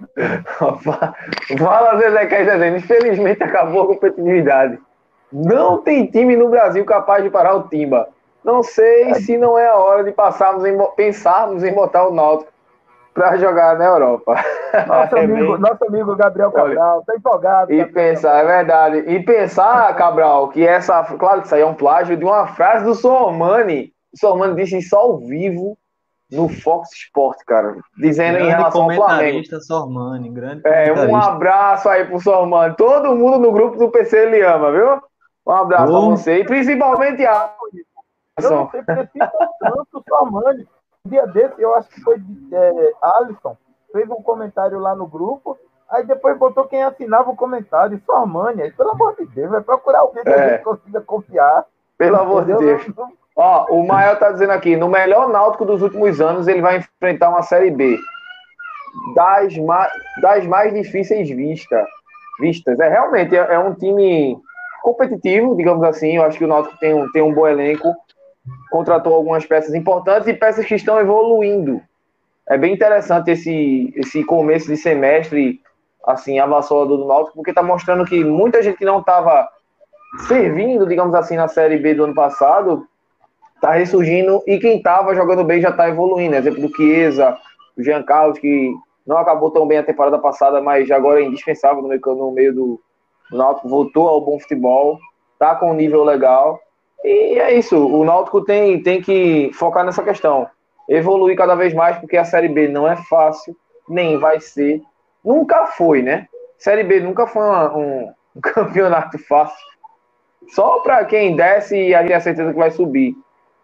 Fala, Zezé, que dizendo, infelizmente acabou a competitividade. Não tem time no Brasil capaz de parar o Timba. Não sei é. se não é a hora de passarmos em, pensarmos em botar o Náutico para jogar na Europa. Nosso, é amigo, bem... nosso amigo Gabriel Cabral, está empolgado. E pensar, Cabral. É verdade. E pensar, Cabral, que essa. Claro que isso aí é um plágio de uma frase do Sormani. O Sormani disse isso ao vivo no Fox Sport, cara. Dizendo grande em relação ao Flamengo. Sormani, grande é, um abraço aí pro Sormani. Todo mundo no grupo do P C ele ama, viu? Um abraço oh. pra você. E principalmente a. Eu não sei porque tanto o Sormani. Um dia desse, eu acho que foi é, Alisson, fez um comentário lá no grupo, aí depois botou quem assinava o comentário, Sormani. Aí, pelo amor de Deus, vai procurar alguém que é. a gente consiga confiar. Pelo amor de Deus. Ó, o Mael tá dizendo aqui, no melhor Náutico dos últimos anos, ele vai enfrentar uma Série B. Das, ma das mais difíceis vista, vistas. É, realmente, é, é um time competitivo, digamos assim. Eu acho que o Náutico tem um, tem um bom elenco. Contratou algumas peças importantes e peças que estão evoluindo. É bem interessante esse, esse começo de semestre assim, avassalador do Náutico, porque está mostrando que muita gente que não estava servindo, digamos assim, na Série B do ano passado, está ressurgindo, e quem estava jogando bem já está evoluindo. Exemplo do Chiesa, do Jean Carlos, que não acabou tão bem a temporada passada, mas agora é indispensável no meio, no meio do, do Náutico, voltou ao bom futebol, está com um nível legal. E é isso, o Náutico tem, tem que focar nessa questão, evoluir cada vez mais, porque a Série B não é fácil, nem vai ser, nunca foi, né? Série B nunca foi uma, um, um campeonato fácil, Só para quem desce e a gente tem certeza que vai subir.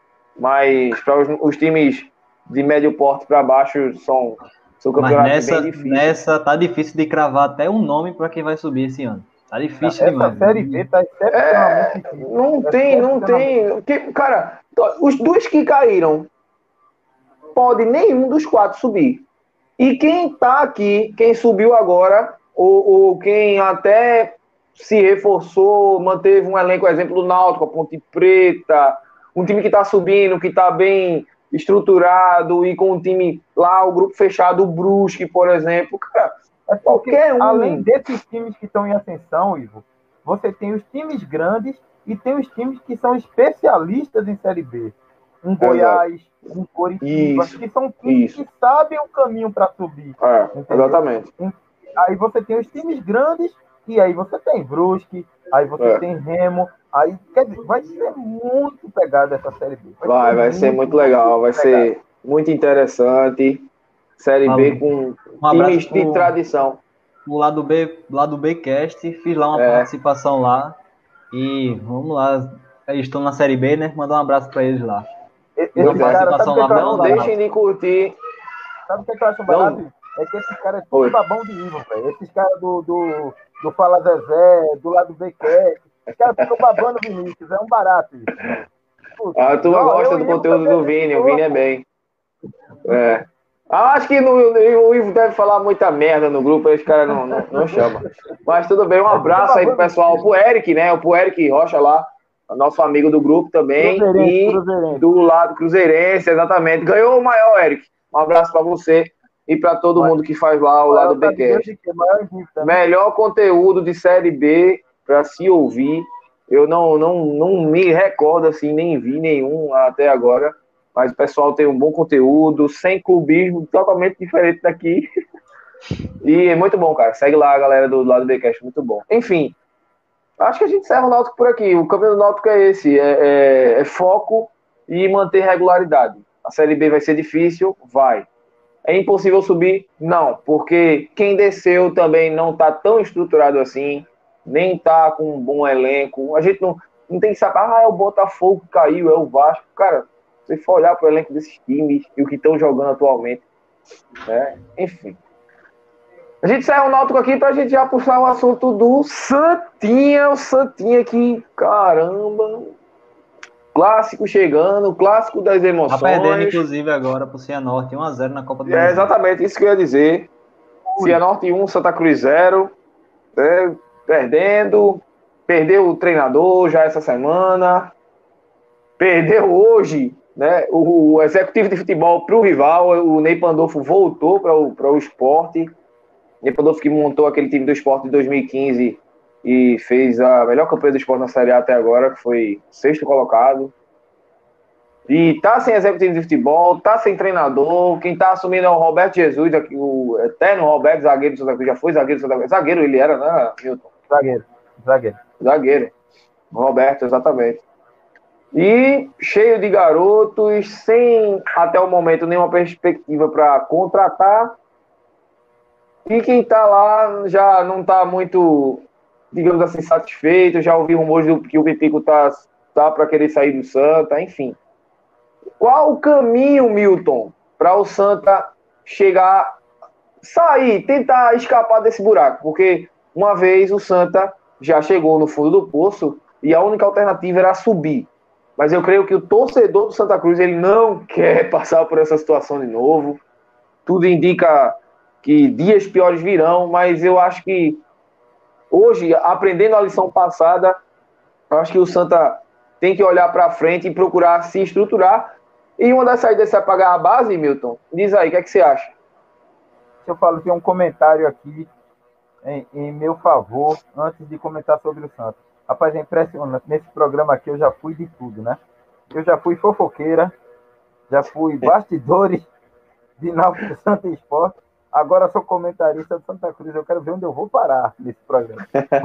Mas para os, os times de médio porte para baixo são, são Mas campeonatos nessa, bem difíceis. nessa tá difícil de cravar até um nome para quem vai subir esse ano. Tá difícil Essa demais. Série B tá excepcionalmente É, difícil. não tem, não tem. Que, cara, os dois que caíram, pode nenhum dos quatro subir. E quem tá aqui, quem subiu agora, ou, ou quem até se reforçou, manteve um elenco, exemplo do Náutico, a Ponte Preta, um time que tá subindo, que tá bem estruturado e com um time lá, o grupo fechado, o Brusque, por exemplo, cara, É porque, qualquer um. além desses times que estão em ascensão, Ivo, você tem os times grandes e tem os times que são especialistas em Série B. Um Goiás, um Coritiba, Isso, que são times isso. que sabem o caminho para subir. É, Entendeu? exatamente. Aí você tem os times grandes e aí você tem Brusque, aí você É. tem Remo. Aí, quer dizer, vai ser muito pegada essa Série B. Vai, vai ser muito legal, vai ser muito interessante. Série B com Um abraço times de pro- tradição. No lado B, lado Bcast, fiz lá uma É. participação lá. E vamos lá. Eles estão na Série B, né? Mandar um abraço para eles lá. Esses Fiz uma Pois é. caras, participação sabe o que lá. eu acho Não bem barato? deixem de curtir. Sabe o que, é que eu acho Não. barato? É que esses caras é tudo Oi. babão de Ivo, velho. Esses caras do, do, do Fala Zezé, do lado do Bcast, os caras ficam babando o Vinícius, é um barato isso. Puta, A turma ó, gosta eu do e o Ivo conteúdo também do é gente Vini, o boa, Vini é pô. bem. É. Ah, acho que no, no- o Ivo deve falar muita merda no grupo, aí os caras não, não, não chamam. Mas tudo bem, um abraço aí pro pessoal, pro Eric, né? Pro Eric Rocha lá, nosso amigo do grupo também. Cruzeirense, E Cruzeirense. do lado Cruzeirense, exatamente. Ganhou o maior, Eric. Um abraço pra você e pra todo mundo que faz lá o lado do Maior, sabe Deus Bcast. de quê? Maior invicta, né? Melhor conteúdo de Série B pra se ouvir. Eu não, não, não me recordo assim, nem vi nenhum até agora. Mas o pessoal tem um bom conteúdo, sem clubismo, totalmente diferente daqui. E é muito bom, cara. Segue lá a galera do lado do Bcast, muito bom. Enfim, acho que a gente encerra o Náutico por aqui. O caminho do Náutico é esse: é, é, é foco e manter regularidade. A Série B vai ser difícil? Vai. É impossível subir? Não, porque quem desceu também não está tão estruturado assim, nem está com um bom elenco. A gente não, não tem que saber, ah, é o Botafogo que caiu, é o Vasco. Cara, se for olhar para o elenco desses times e o que estão jogando atualmente, né? Enfim. A gente sai o Náutico aqui para a gente já puxar o assunto do Santinha, o Santinha que, caramba, clássico chegando, clássico das Tá emoções. perdendo, inclusive, agora pro Cianorte, um a zero na Copa do É Brasil. exatamente isso que eu ia dizer. Cianorte um, Santa Cruz zero, né, perdendo, perdeu o treinador já essa semana, perdeu hoje, né, o, o executivo de futebol para o rival, o Ney Pandolfo voltou para o, para o esporte. Ney Pandolfo que montou aquele time do esporte de dois mil e quinze e fez a melhor campanha do esporte na Série A até agora, que foi sexto colocado. E tá sem executivo de futebol, tá sem treinador. Quem tá assumindo é o Roberto Jesus, o eterno Roberto, zagueiro do Santa Cruz. Já foi zagueiro do Santa Cruz. Zagueiro ele era, né, Milton? Zagueiro, zagueiro. Zagueiro. Roberto, exatamente. E cheio de garotos, sem até o momento nenhuma perspectiva para contratar. E quem tá lá já não tá muito, digamos assim, satisfeito. Já ouvi rumores do que o Pipico tá, tá para querer sair do Santa, enfim. Qual o caminho, Milton, para o Santa chegar, sair, tentar escapar desse buraco? Porque uma vez o Santa já chegou no fundo do poço e a única alternativa era subir. Mas eu creio que o torcedor do Santa Cruz ele não quer passar por essa situação de novo. Tudo indica que dias piores virão, mas eu acho que hoje, aprendendo a lição passada, eu acho que o Santa tem que olhar para frente e procurar se estruturar. E uma das saídas é pagar a base, Milton? Diz aí, o que é que você acha? Eu falo que um comentário aqui em, em meu favor, antes de comentar sobre o Santos. Rapaz, é impressionante. Nesse programa aqui eu já fui de tudo, né? Eu já fui fofoqueira, já fui bastidores de Náutico Santa Esporte. Agora sou comentarista do Santa Cruz. Eu quero ver onde eu vou parar nesse programa.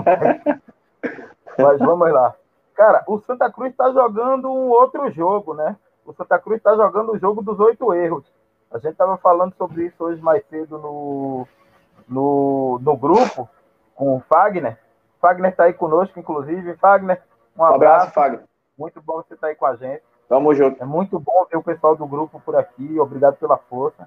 Mas vamos lá. Cara, o Santa Cruz está jogando um outro jogo, né? O Santa Cruz está jogando o jogo dos oito erros. A gente estava falando sobre isso hoje mais cedo no, no, no grupo com o Fagner. Fagner está aí conosco, inclusive. Fagner, Um Um abraço, abraço. Fagner. Muito bom você estar aí com a gente. Tamo junto. É muito bom ver o pessoal do grupo por aqui. Obrigado pela força.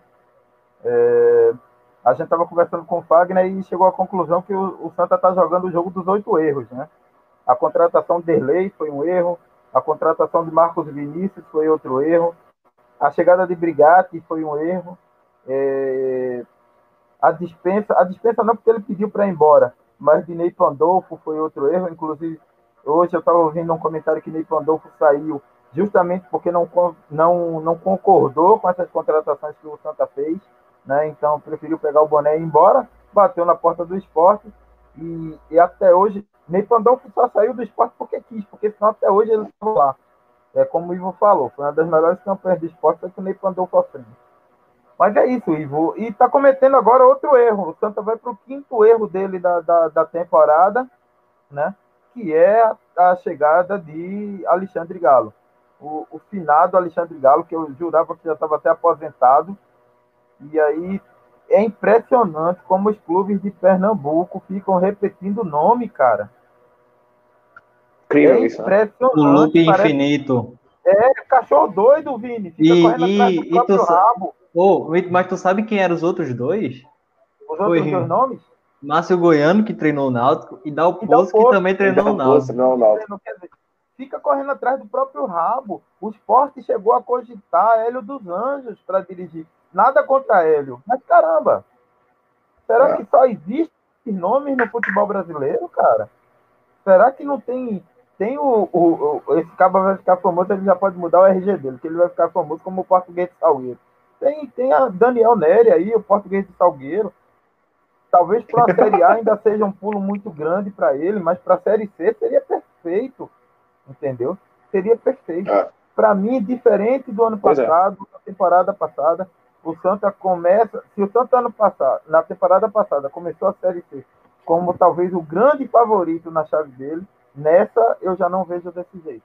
É, A gente estava conversando com o Fagner e chegou à conclusão que o, o Santa está jogando o jogo dos oito erros, né? A contratação de Derlei foi um erro. A contratação de Marcos Vinícius foi outro erro. A chegada de Brigatti foi um erro. É, A dispensa, a dispensa não porque ele pediu para ir embora, mas de Ney Pandolfo foi outro erro. Inclusive, hoje eu estava ouvindo um comentário que Ney Pandolfo saiu justamente porque não, não, não concordou com essas contratações que o Santa fez, né? Então preferiu pegar o boné e ir embora, bateu na porta do Sport e, e até hoje Ney Pandolfo só saiu do Sport porque quis, porque senão até hoje ele estava lá. É como o Ivo falou, foi uma das melhores campanhas do Sport, foi que o Ney Pandolfo à frente. Mas é isso, Ivo. E está cometendo agora outro erro. O Santa vai para o quinto erro dele da, da, da temporada, né? Que é a, a chegada de Alexandre Galo. O, o finado Alexandre Galo, que eu jurava que já estava até aposentado. E aí é impressionante como os clubes de Pernambuco ficam repetindo o nome, cara. Incrível É isso, né? O loop impressionante. Parece... infinito. É, cachorro doido, Vini. Fica E- correndo atrás e- do e próprio tu sa- rabo. Ô, mas tu sabe quem eram os outros dois? Os Foi. outros dois nomes? Márcio Goiano, que treinou o Náutico, e Dal E Dal Poço, que Poço. também treinou o Então, você Náutico. não, não. Quer dizer, fica correndo atrás do próprio rabo. O Sport chegou a cogitar Hélio dos Anjos para dirigir. Nada contra Hélio. Mas caramba, será É. que só existem nomes no futebol brasileiro, cara? Será que não tem... Tem o, o, o esse cabo vai ficar famoso, ele já pode mudar o R G dele, que ele vai ficar famoso como o Português de Salgueiro. Tem, tem a Daniel Nery aí, o Português de Salgueiro. Talvez para a Série A ainda seja um pulo muito grande para ele, mas para a Série C seria perfeito, entendeu? Seria perfeito. É. Para mim, diferente do ano Pois é. passado, da temporada passada, o Santa começa... Se o Santa ano passado, na temporada passada, começou a Série C como talvez o grande favorito na chave dele, nessa eu já não vejo desse jeito.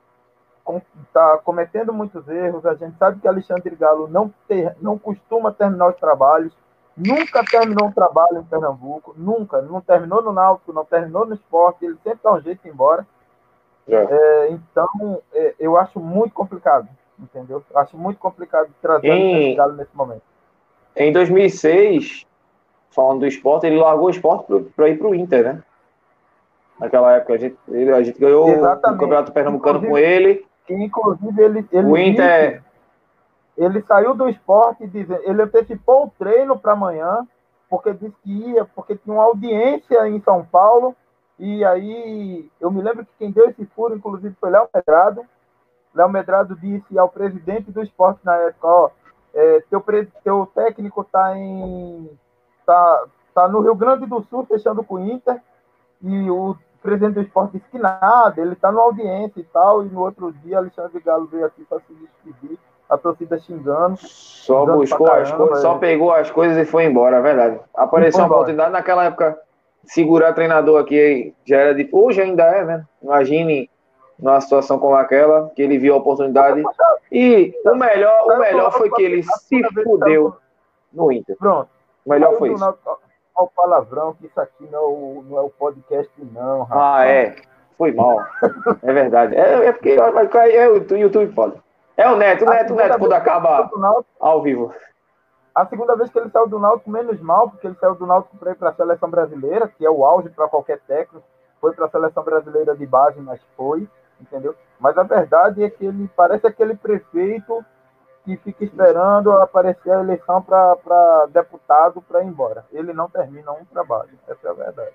Está cometendo muitos erros, a gente sabe que Alexandre Galo não, ter, não costuma terminar os trabalhos, nunca terminou um trabalho em Pernambuco, nunca, não terminou no Náutico, não terminou no Sport, ele sempre dá um jeito de ir embora. É. É, então, é, eu acho muito complicado, entendeu? Eu acho muito complicado trazer Em- Alexandre Galo nesse momento. Em dois mil e seis, falando do Sport, ele largou o Sport para ir para o Inter, né? Naquela época, a gente, ele- a gente ganhou o Exatamente. Campeonato Pernambucano com Inclusive, ele. Que, inclusive, ele, ele, O Inter... disse, ele saiu do Sport dizendo, ele antecipou o treino para amanhã, porque disse que ia, porque tinha uma audiência em São Paulo, e aí eu me lembro que quem deu esse furo, inclusive, foi Léo Medrado. Léo Medrado disse ao presidente do Sport na época, ó, é, teu, pre- teu técnico está em tá, tá no Rio Grande do Sul, fechando com o Inter, e o presidente do Sport disse que nada, ele está numa audiência e tal, e no outro dia Alexandre Galo veio aqui para se despedir, a torcida xingando. Só Xingando buscou pra as caramba, coisas, só é. pegou as coisas e foi embora, é verdade. Apareceu E foi uma embora. oportunidade naquela época, segurar treinador aqui já era de. Hoje ainda é, né? Imagine numa situação como aquela, que ele viu a oportunidade. E o melhor, o melhor foi que ele se fudeu no Inter. Pronto. O melhor Saiu foi do isso. Náutico- Olha o palavrão, que isso aqui não é o, não é o podcast, não, rapaz. Ah, é. Foi mal. É verdade. É, é porque vai cair, é o YouTube, pode. É o Neto, o A Neto, o segunda Neto, quando vez que ele acaba saiu do Náutico- ao vivo. A segunda vez que ele saiu do Náutico, menos mal, porque ele saiu do Náutico para ir para a seleção brasileira, que é o auge para qualquer técnico. Foi para a seleção brasileira de base, mas foi, entendeu? Mas a verdade é que ele parece aquele prefeito que fica esperando aparecer a eleição para deputado para ir embora. Ele não termina um trabalho. Essa é a verdade.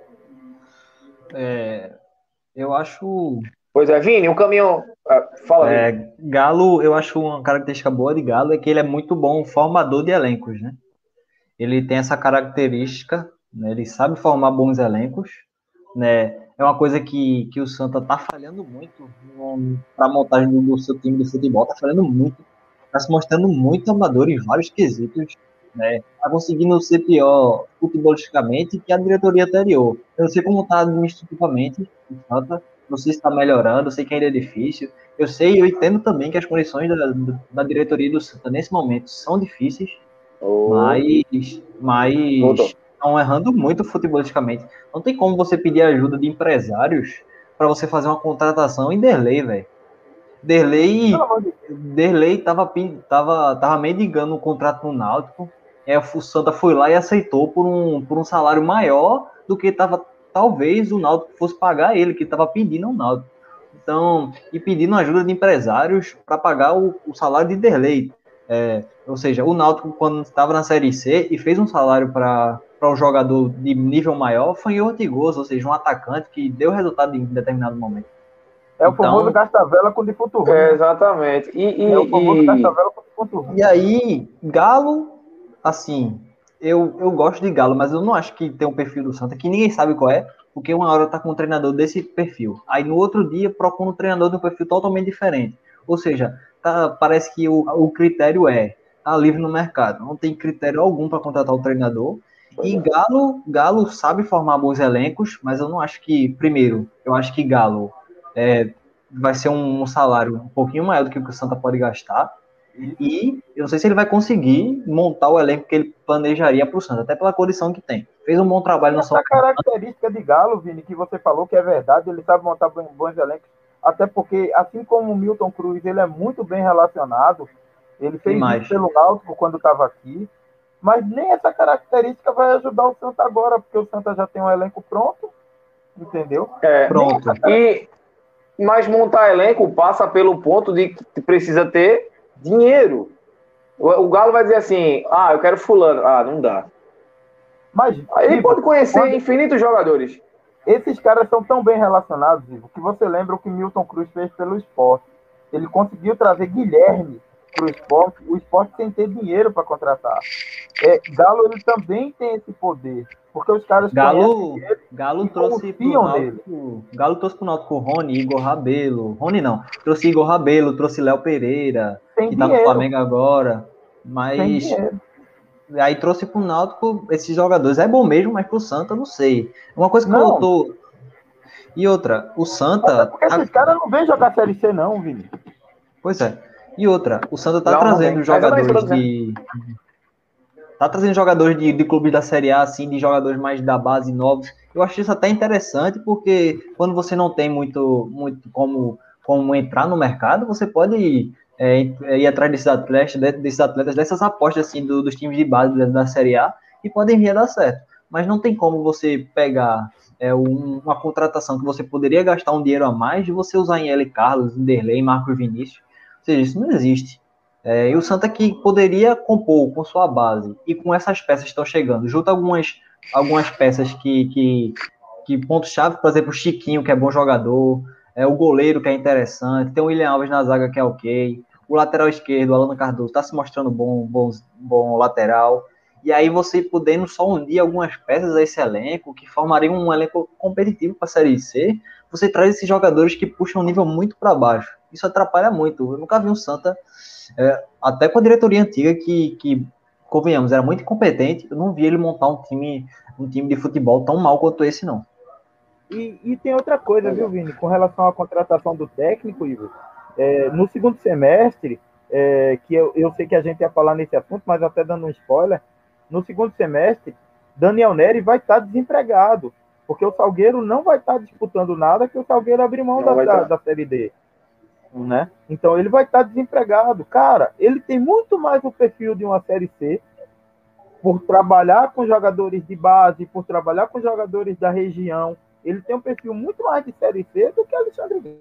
É, eu acho. Pois é, Vini, o caminhão. Ah, fala, Vini. É, Galo, eu acho uma característica boa de Galo é que ele é muito bom formador de elencos, né? Ele tem essa característica, né? Ele sabe formar bons elencos, né? É uma coisa que, que o Santa tá falhando muito para a montagem do, do seu time de futebol, tá falhando muito, tá se mostrando muito amador em vários quesitos, né? Tá conseguindo ser pior futebolisticamente que a diretoria anterior. Eu não sei como tá administrativamente o Santa, não sei se está melhorando, eu sei que ainda é difícil. Eu sei, eu entendo também que as condições da, da diretoria do Santa nesse momento são difíceis, Oh, mas, mas Voltou. estão errando muito futebolisticamente. Não tem como você pedir ajuda de empresários para você fazer uma contratação em Derlei, velho. Derlei, Derlei tava, tava, tava mendigando um contrato no Náutico. É, o Santa foi lá e aceitou por um, por um salário maior do que tava, talvez o Náutico fosse pagar ele, que estava pedindo ao Náutico. Então, e pedindo ajuda de empresários para pagar o, o salário de Derlei. É, ou seja, o Náutico, quando estava na Série C e fez um salário para um jogador de nível maior, foi em Ortigosa, ou seja, um atacante que deu resultado em determinado momento. É o então, famoso Gastavela com defunto ruim. É, exatamente. E, e, é o famoso e... Gastavela com defunto ruim. E aí, Galo, assim, eu, eu gosto de Galo, mas eu não acho que tem um perfil do Santa que ninguém sabe qual é, porque uma hora tá com um treinador desse perfil. Aí no outro dia procura um treinador de um perfil totalmente diferente. Ou seja, tá, parece que o, o critério é tá livre no mercado. Não tem critério algum para contratar o treinador. E Galo, Galo sabe formar bons elencos, mas eu não acho que, primeiro, eu acho que Galo é, vai ser um, um salário um pouquinho maior do que o que o Santa pode gastar. E eu não sei se ele vai conseguir montar o elenco que ele planejaria para o Santa, até pela condição que tem. Fez um bom trabalho no Santa. Essa característica de Galo, Vini, que você falou que é verdade, ele sabe montar bons elencos, até porque, assim como o Milton Cruz, ele é muito bem relacionado, ele fez isso pelo Náutico quando estava aqui, mas nem essa característica vai ajudar o Santa agora, porque o Santa já tem um elenco pronto, entendeu? É, pronto. E, mas montar elenco passa pelo ponto de que precisa ter dinheiro. O, o Galo vai dizer assim, ah, eu quero fulano. Ah, não dá. Mas aí ele Ivo, pode conhecer quando... infinitos jogadores. Esses caras são tão bem relacionados, Ivo, que você lembra o que Milton Cruz fez pelo Sport. Ele conseguiu trazer Guilherme para o Sport, o Sport sem ter dinheiro para contratar. É, Galo, ele também tem esse poder, porque os caras Galo, ele Galo trouxe pro Náutico, Galo trouxe pro Náutico Rony, Igor Rabelo, Rony não, trouxe Igor Rabelo, trouxe Léo Pereira, tem que dinheiro. Tá no Flamengo agora, mas aí trouxe pro Náutico esses jogadores, é bom mesmo, mas pro Santa não sei. Uma coisa que não. Voltou, e outra, o Santa... Até porque esses a... caras não vêm jogar Série C não, Vini. Pois é. E outra, o Santa tá não, trazendo não jogadores de... Tá trazendo jogadores de, de clubes da Série A, assim, de jogadores mais da base novos. Eu acho isso até interessante, porque quando você não tem muito, muito como, como entrar no mercado, você pode é, ir atrás desses atletas, desses atletas, dessas apostas assim, do, dos times de base da, da Série A, e podem vir a dar certo. Mas não tem como você pegar é, um, uma contratação que você poderia gastar um dinheiro a mais e você usar em L. Carlos, em Derlei, Marcos Vinícius. Ou seja, isso não existe. É, e o Santa que poderia compor com sua base e com essas peças que estão chegando, junto algumas, algumas peças que, que, que ponto-chave, por exemplo, o Chiquinho, que é bom jogador, é, o goleiro, que é interessante, tem o William Alves na zaga, que é ok, o lateral esquerdo, o Alano Cardoso, está se mostrando bom, bom, bom lateral, e aí você podendo só unir algumas peças a esse elenco, que formariam um elenco competitivo para a Série C, você traz esses jogadores que puxam um nível muito para baixo. Isso atrapalha muito. Eu nunca vi um Santa... É, até com a diretoria antiga que, que, convenhamos, era muito incompetente, eu não vi ele montar um time, um time de futebol tão mal quanto esse, não. E, e tem outra coisa, viu, Vini, com relação à contratação do técnico, Igor, é, no segundo semestre, é, que eu, eu sei que a gente ia falar nesse assunto, mas até dando um spoiler, no segundo semestre, Daniel Neri vai estar desempregado, porque o Salgueiro não vai estar disputando nada, que o Salgueiro abriu mão da, da, da Série D. Né? Então ele vai estar desempregado. Cara, ele tem muito mais o perfil de uma Série C por trabalhar com jogadores de base, por trabalhar com jogadores da região. Ele tem um perfil muito mais de Série C do que Alexandre Guedes.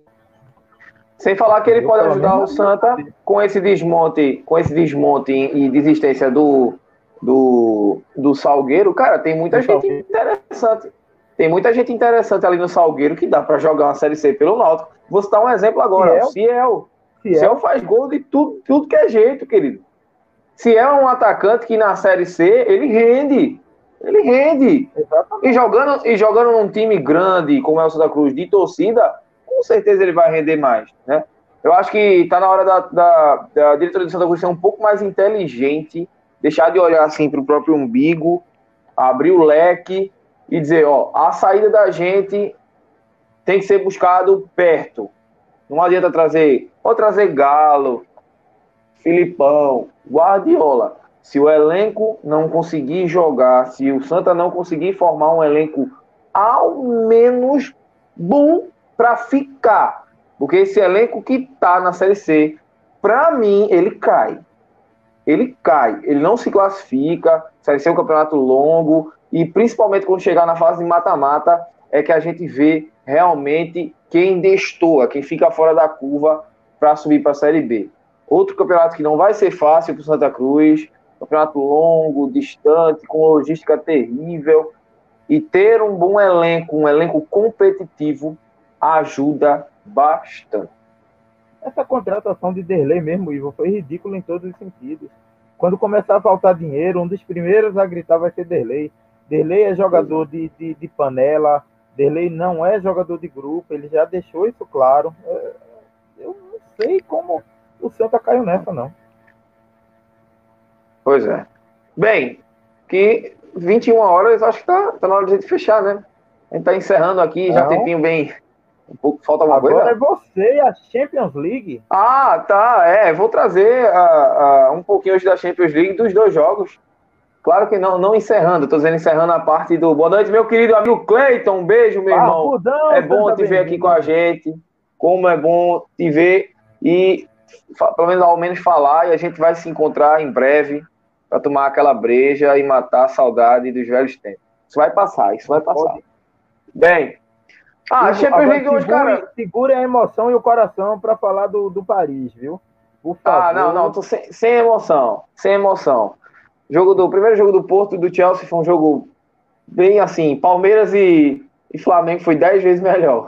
Sem falar que ele Eu, pode ajudar o Santa com esse desmonte, com esse desmonte e desistência do, do, do Salgueiro. Cara, tem muita do gente Salgueiro. interessante. Tem muita gente interessante ali no Salgueiro que dá para jogar uma Série C pelo Náutico. Vou citar um exemplo agora. Ciel. Ciel. Ciel. Ciel faz gol de tudo, tudo que é jeito, querido. Ciel é um atacante que na Série C, ele rende. Ele rende. E jogando, e jogando num time grande, como é o Santa Cruz, de torcida, com certeza ele vai render mais, né? Eu acho que está na hora da, da, da diretoria do Santa Cruz ser um pouco mais inteligente, deixar de olhar assim para o próprio umbigo, abrir o leque e dizer, ó, a saída da gente tem que ser buscado perto. Não adianta trazer, ou trazer Galo, Filipão, Guardiola. Se o elenco não conseguir jogar, se o Santa não conseguir formar um elenco ao menos bom, para ficar. Porque esse elenco que tá na Série C, para mim, ele cai. Ele cai. Ele não se classifica. Série C é um campeonato longo. E principalmente quando chegar na fase de mata-mata, é que a gente vê realmente quem destoa, quem fica fora da curva para subir para a Série B. Outro campeonato que não vai ser fácil para o Santa Cruz. Campeonato longo, distante, com logística terrível. E ter um bom elenco, um elenco competitivo, ajuda bastante. Essa contratação de Derlei mesmo, Ivo, foi ridícula em todos os sentidos. Quando começar a faltar dinheiro, um dos primeiros a gritar vai ser Derlei. Derlei é jogador de, de, de panela, Derlei não é jogador de grupo, ele já deixou isso claro. Eu não sei como o Santa caiu nessa, não. Pois é. Bem, que vinte e uma horas, acho que tá, tá na hora de a gente fechar, né? A gente tá encerrando aqui, já tempinho bem... Um pouco, falta alguma Agora coisa? é você, a Champions League. Ah, tá, é, vou trazer a, a, um pouquinho hoje da Champions League dos dois jogos. Claro que não, não encerrando, tô dizendo encerrando a parte do... Boa noite, meu querido amigo Cleiton, um beijo, meu irmão. Barbudão, É bom Santa te ver aqui com a gente, como é bom te ver e pelo menos ao menos falar, e a gente vai se encontrar em breve para tomar aquela breja e matar a saudade dos velhos tempos. Isso vai passar, isso vai passar. Pode. Bem... Ah, a Champions League hoje, cara... Segure a emoção e o coração para falar do, do Paris, viu? Por favor. Ah, não, não, tô sem, sem emoção, sem emoção. Jogo do, o primeiro jogo do Porto e do Chelsea foi um jogo bem assim, Palmeiras e, e Flamengo foi dez vezes melhor.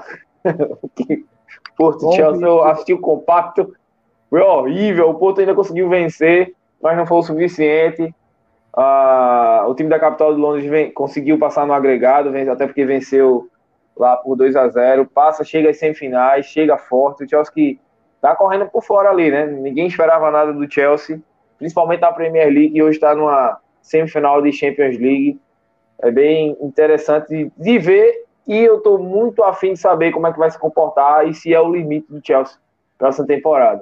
Porto e Chelsea, eu assisti o compacto, foi horrível, o Porto ainda conseguiu vencer, mas não foi o suficiente. Ah, o time da capital de Londres vem, conseguiu passar no agregado, até porque venceu lá por dois a zero, passa, chega às semifinais, chega forte, o Chelsea que tá correndo por fora ali, né? Ninguém esperava nada do Chelsea, principalmente na Premier League, e hoje está numa semifinal de Champions League. É bem interessante de ver, e eu tô muito afim de saber como é que vai se comportar e se é o limite do Chelsea para essa temporada.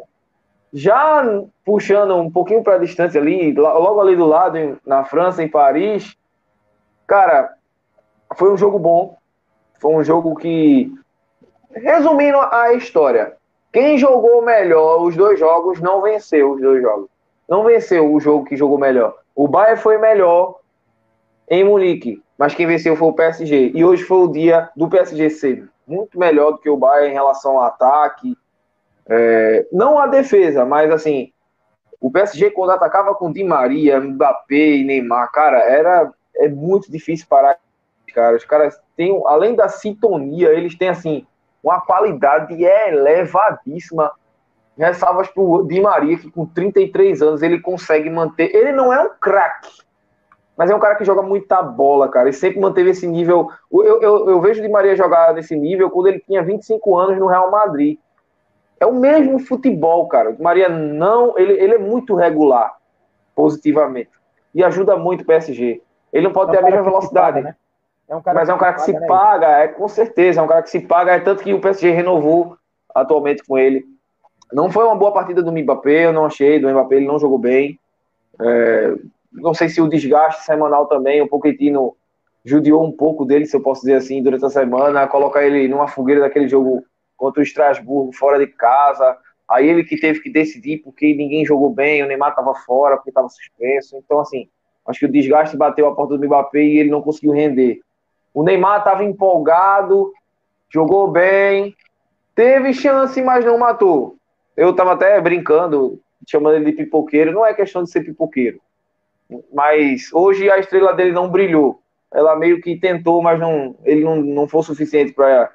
Já puxando um pouquinho para a distância ali, logo ali do lado, na França, em Paris, cara, foi um jogo bom. Foi um jogo que, resumindo a história, quem jogou melhor os dois jogos não venceu os dois jogos. Não venceu o jogo que jogou melhor. O Bayern foi melhor em Munique, mas quem venceu foi o P S G. E hoje foi o dia do P S G ser muito melhor do que o Bayern em relação ao ataque. É, não a defesa, mas assim, o P S G quando atacava com Di Maria, Mbappé e Neymar, cara, era, é muito difícil parar. Cara, os caras têm, além da sintonia, eles têm assim uma qualidade elevadíssima. Ressalvas pro Di Maria, que com trinta e três anos ele consegue manter. Ele não é um craque, mas é um cara que joga muita bola, cara. Ele sempre manteve esse nível. Eu, eu, eu vejo o Di Maria jogar nesse nível quando ele tinha vinte e cinco anos no Real Madrid. É o mesmo futebol, cara. O Di Maria não. Ele, ele é muito regular, positivamente. E ajuda muito o P S G. Ele não pode ter a mesma velocidade. Paga, né? É um mas é um cara que se paga, paga né? é, com certeza, é um cara que se paga, é tanto que o P S G renovou atualmente com ele. Não foi uma boa partida do Mbappé, eu não achei, do Mbappé ele não jogou bem. É, não sei se o desgaste semanal também, o Pochettino judiou um pouco dele, se eu posso dizer assim, durante a semana, colocar ele numa fogueira daquele jogo contra o Estrasburgo, fora de casa, aí ele que teve que decidir porque ninguém jogou bem, o Neymar estava fora, porque estava suspenso, então assim, acho que o desgaste bateu a porta do Mbappé e ele não conseguiu render. O Neymar estava empolgado, jogou bem, teve chance, mas não matou. Eu estava até brincando, chamando ele de pipoqueiro. Não é questão de ser pipoqueiro. Mas hoje a estrela dele não brilhou. Ela meio que tentou, mas não, ele não, não foi o suficiente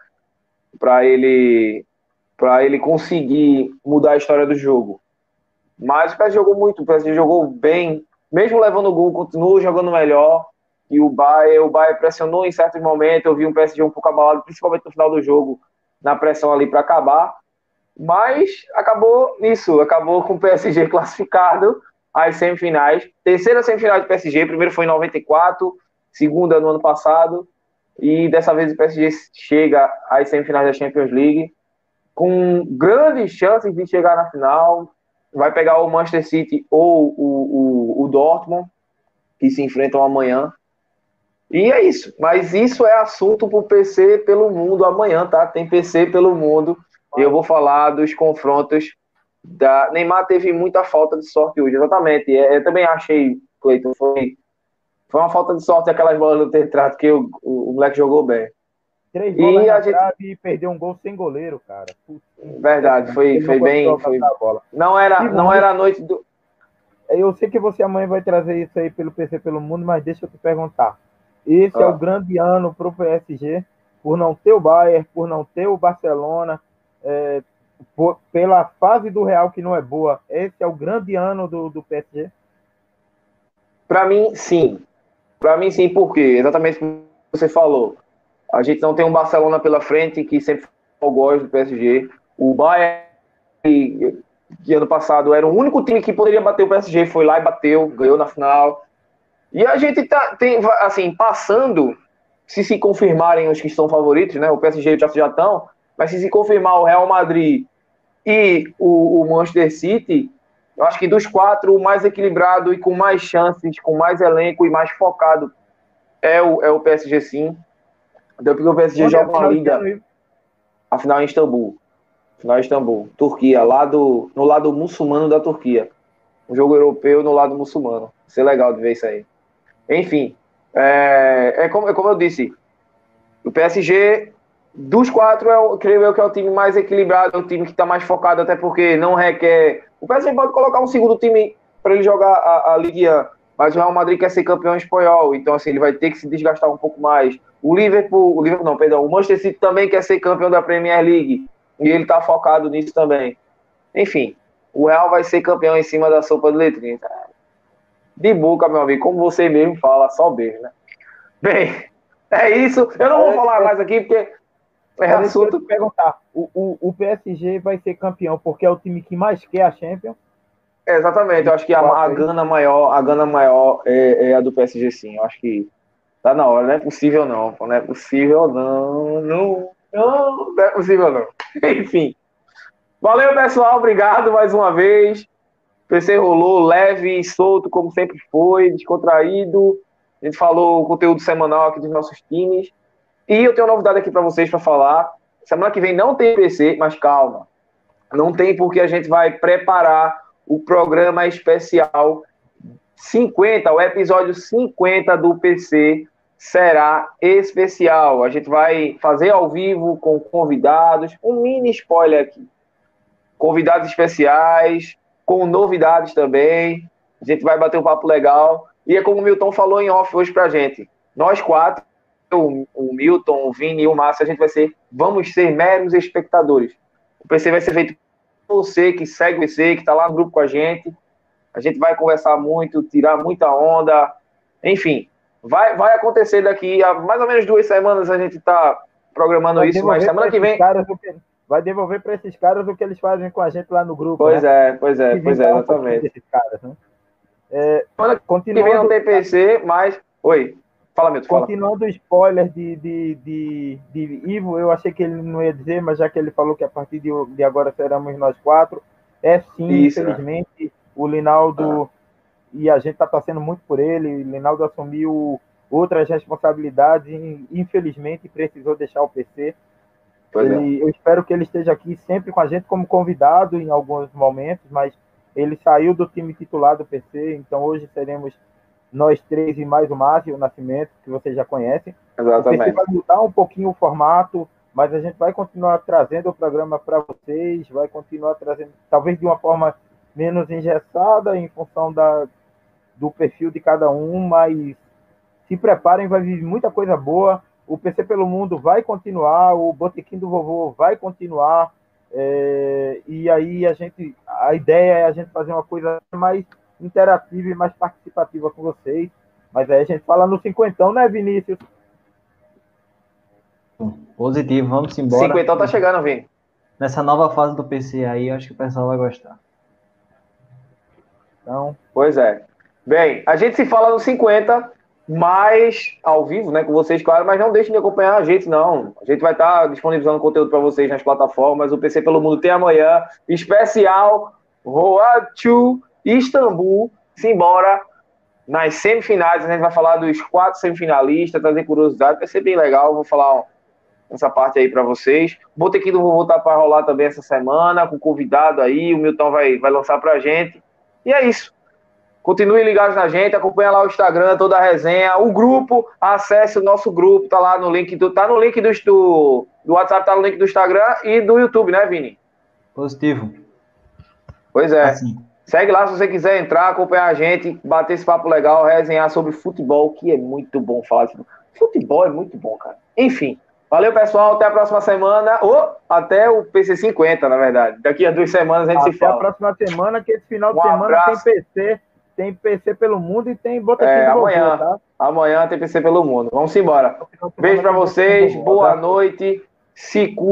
para ele, para ele conseguir mudar a história do jogo. Mas o P S G jogou muito, o P S G jogou bem. Mesmo levando o gol, continuou jogando melhor. E o Bayern, o Bayern pressionou em certos momentos. Eu vi um P S G um pouco abalado, principalmente no final do jogo, na pressão ali para acabar. Mas acabou nisso, acabou com o P S G classificado às semifinais. Terceira semifinal do P S G, primeiro foi em noventa e quatro, segunda no ano passado. E dessa vez o P S G chega às semifinais da Champions League com grandes chances de chegar na final. Vai pegar o Manchester City ou o, o, o Dortmund, que se enfrentam amanhã. E é isso. Mas isso é assunto para o P C pelo mundo amanhã, tá? Tem P C pelo mundo. E eu vou falar dos confrontos da... Neymar teve muita falta de sorte hoje, exatamente. Eu também achei, Cleiton, foi, foi uma falta de sorte aquelas bolas do Tetrato, que o, o, o moleque jogou bem. Três bolas na a gente... trave e perdeu um gol sem goleiro, cara. Putz, Verdade, foi, foi bem... Foi... Não, era, Ivo, não era a noite do... Eu sei que você amanhã vai trazer isso aí pelo P C pelo mundo, mas deixa eu te perguntar. Esse ah. é o grande ano para o P S G, por não ter o Bayern, por não ter o Barcelona, é, por, pela fase do Real que não é boa. Esse é o grande ano do, do P S G? Para mim, sim. Para mim, sim, porque exatamente como você falou. A gente não tem um Barcelona pela frente, que sempre foi o gosto do P S G. O Bayern, que, que ano passado era o único time que poderia bater o P S G, foi lá e bateu, ganhou na final. E a gente tá, tem, assim, passando, se se confirmarem os que estão favoritos, né? O P S G já já estão, mas se se confirmar o Real Madrid e o, o Manchester City, eu acho que dos quatro, o mais equilibrado e com mais chances, com mais elenco e mais focado é o, é o P S G, sim. Até porque o P S G Onde joga é a uma liga, a final em Istambul. Final em Istambul, Turquia, lado, no lado muçulmano da Turquia. Um jogo europeu no lado muçulmano. Vai ser legal de ver isso aí. Enfim, é, é, como, é como eu disse, o P S G, dos quatro, é, creio eu que é o time mais equilibrado, é o time que está mais focado, até porque não requer... O P S G pode colocar um segundo time para ele jogar a, a Liga, mas o Real Madrid quer ser campeão espanhol, então assim, ele vai ter que se desgastar um pouco mais. O Liverpool, o Liverpool não, perdão, o Manchester City também quer ser campeão da Premier League, e ele está focado nisso também. Enfim, o Real vai ser campeão em cima da sopa de letrinha. De boca, meu amigo, como você mesmo fala, só beijo, né? Bem, é isso. Eu não vou falar mais aqui, porque é assunto... perguntar. O, o, o P S G vai ser campeão porque é o time que mais quer a Champions? É, exatamente, eu acho que a, a gana maior, a gana maior é, é a do P S G, sim. Eu acho que tá na hora, não é possível não, não é possível não, não, não, não é possível não. Enfim. Valeu, pessoal, obrigado mais uma vez. O P C rolou leve e solto, como sempre foi, descontraído. A gente falou o conteúdo semanal aqui dos nossos times. E eu tenho uma novidade aqui para vocês para falar. Semana que vem não tem P C, mas calma. Não tem, porque a gente vai preparar o programa especial cinquenta, o episódio cinquenta do P C será especial. A gente vai fazer ao vivo com convidados, um mini spoiler aqui. Convidados especiais, com novidades também. A gente vai bater um papo legal. E é como o Milton falou em off hoje pra gente. Nós quatro, o, o Milton, o Vini e o Márcio, a gente vai ser, vamos ser meros espectadores. O P C vai ser feito por você que segue o P C, que tá lá no grupo com a gente. A gente vai conversar muito, tirar muita onda. Enfim, vai, vai acontecer daqui a mais ou menos duas semanas. A gente tá programando vai isso, mas semana que vem... Vai devolver para esses caras o que eles fazem com a gente lá no grupo. Pois né? é, pois é, pois é, exatamente. Um caras, né? é, continuando... que vem não tem P C, mas... Oi, fala, Milton, fala. Continuando o spoiler de, de, de, de Ivo, eu achei que ele não ia dizer, mas já que ele falou que a partir de, de agora seremos nós quatro, é sim, isso, infelizmente, né? O Linaldo, ah. e a gente está passando muito por ele, o Linaldo assumiu outras responsabilidades e, infelizmente, precisou deixar o P C. Ele, é. Eu espero que ele esteja aqui sempre com a gente como convidado em alguns momentos, mas ele saiu do time titular do P C, então hoje seremos nós três e mais o Márcio, o Nascimento, que vocês já conhecem. Exatamente. O P C vai mudar um pouquinho o formato, mas a gente vai continuar trazendo o programa para vocês, vai continuar trazendo, talvez de uma forma menos engessada, em função da, do perfil de cada um, mas se preparem, vai vir muita coisa boa. O P C pelo Mundo vai continuar, o Botequim do Vovô vai continuar, é, e aí a gente, a ideia é a gente fazer uma coisa mais interativa e mais participativa com vocês, mas aí a gente fala no cinquentão, né, Vinícius? Positivo, vamos embora. Cinquentão tá chegando, Vini. Nessa nova fase do P C aí, eu acho que o pessoal vai gostar. Então, pois é. Bem, a gente se fala no cinquenta, mas ao vivo, né, com vocês, claro, mas não deixem de acompanhar a gente, não. A gente vai estar disponibilizando conteúdo para vocês nas plataformas. O P C pelo Mundo tem amanhã, especial Road to Istambul. Simbora. nas semifinais, a gente vai falar dos quatro semifinalistas, trazer curiosidade, vai ser bem legal, vou falar essa parte aí para vocês. Botequim vou voltar para rolar também essa semana, com convidado aí, o Milton vai, vai lançar pra gente. E é isso. Continuem ligados na gente, acompanha lá o Instagram, toda a resenha, o grupo, acesse o nosso grupo, tá lá no link do, tá no link do, do, do WhatsApp, tá no link do Instagram e do YouTube, né, Vini? Positivo. Pois é. Assim. Segue lá se você quiser entrar, acompanhar a gente, bater esse papo legal, resenhar sobre futebol, que é muito bom falar de futebol. Futebol é muito bom, cara. Enfim, valeu, pessoal, até a próxima semana, ou até o P C cinquenta, na verdade. Daqui a duas semanas a gente até se fala. Até a próxima semana, que esse final de um semana abraço. tem P C, tem P C pelo mundo e tem Botequim É, do amanhã, Vovô, tá? Amanhã tem P C pelo mundo. Vamos embora. Beijo pra vocês, boa noite, se cuidem.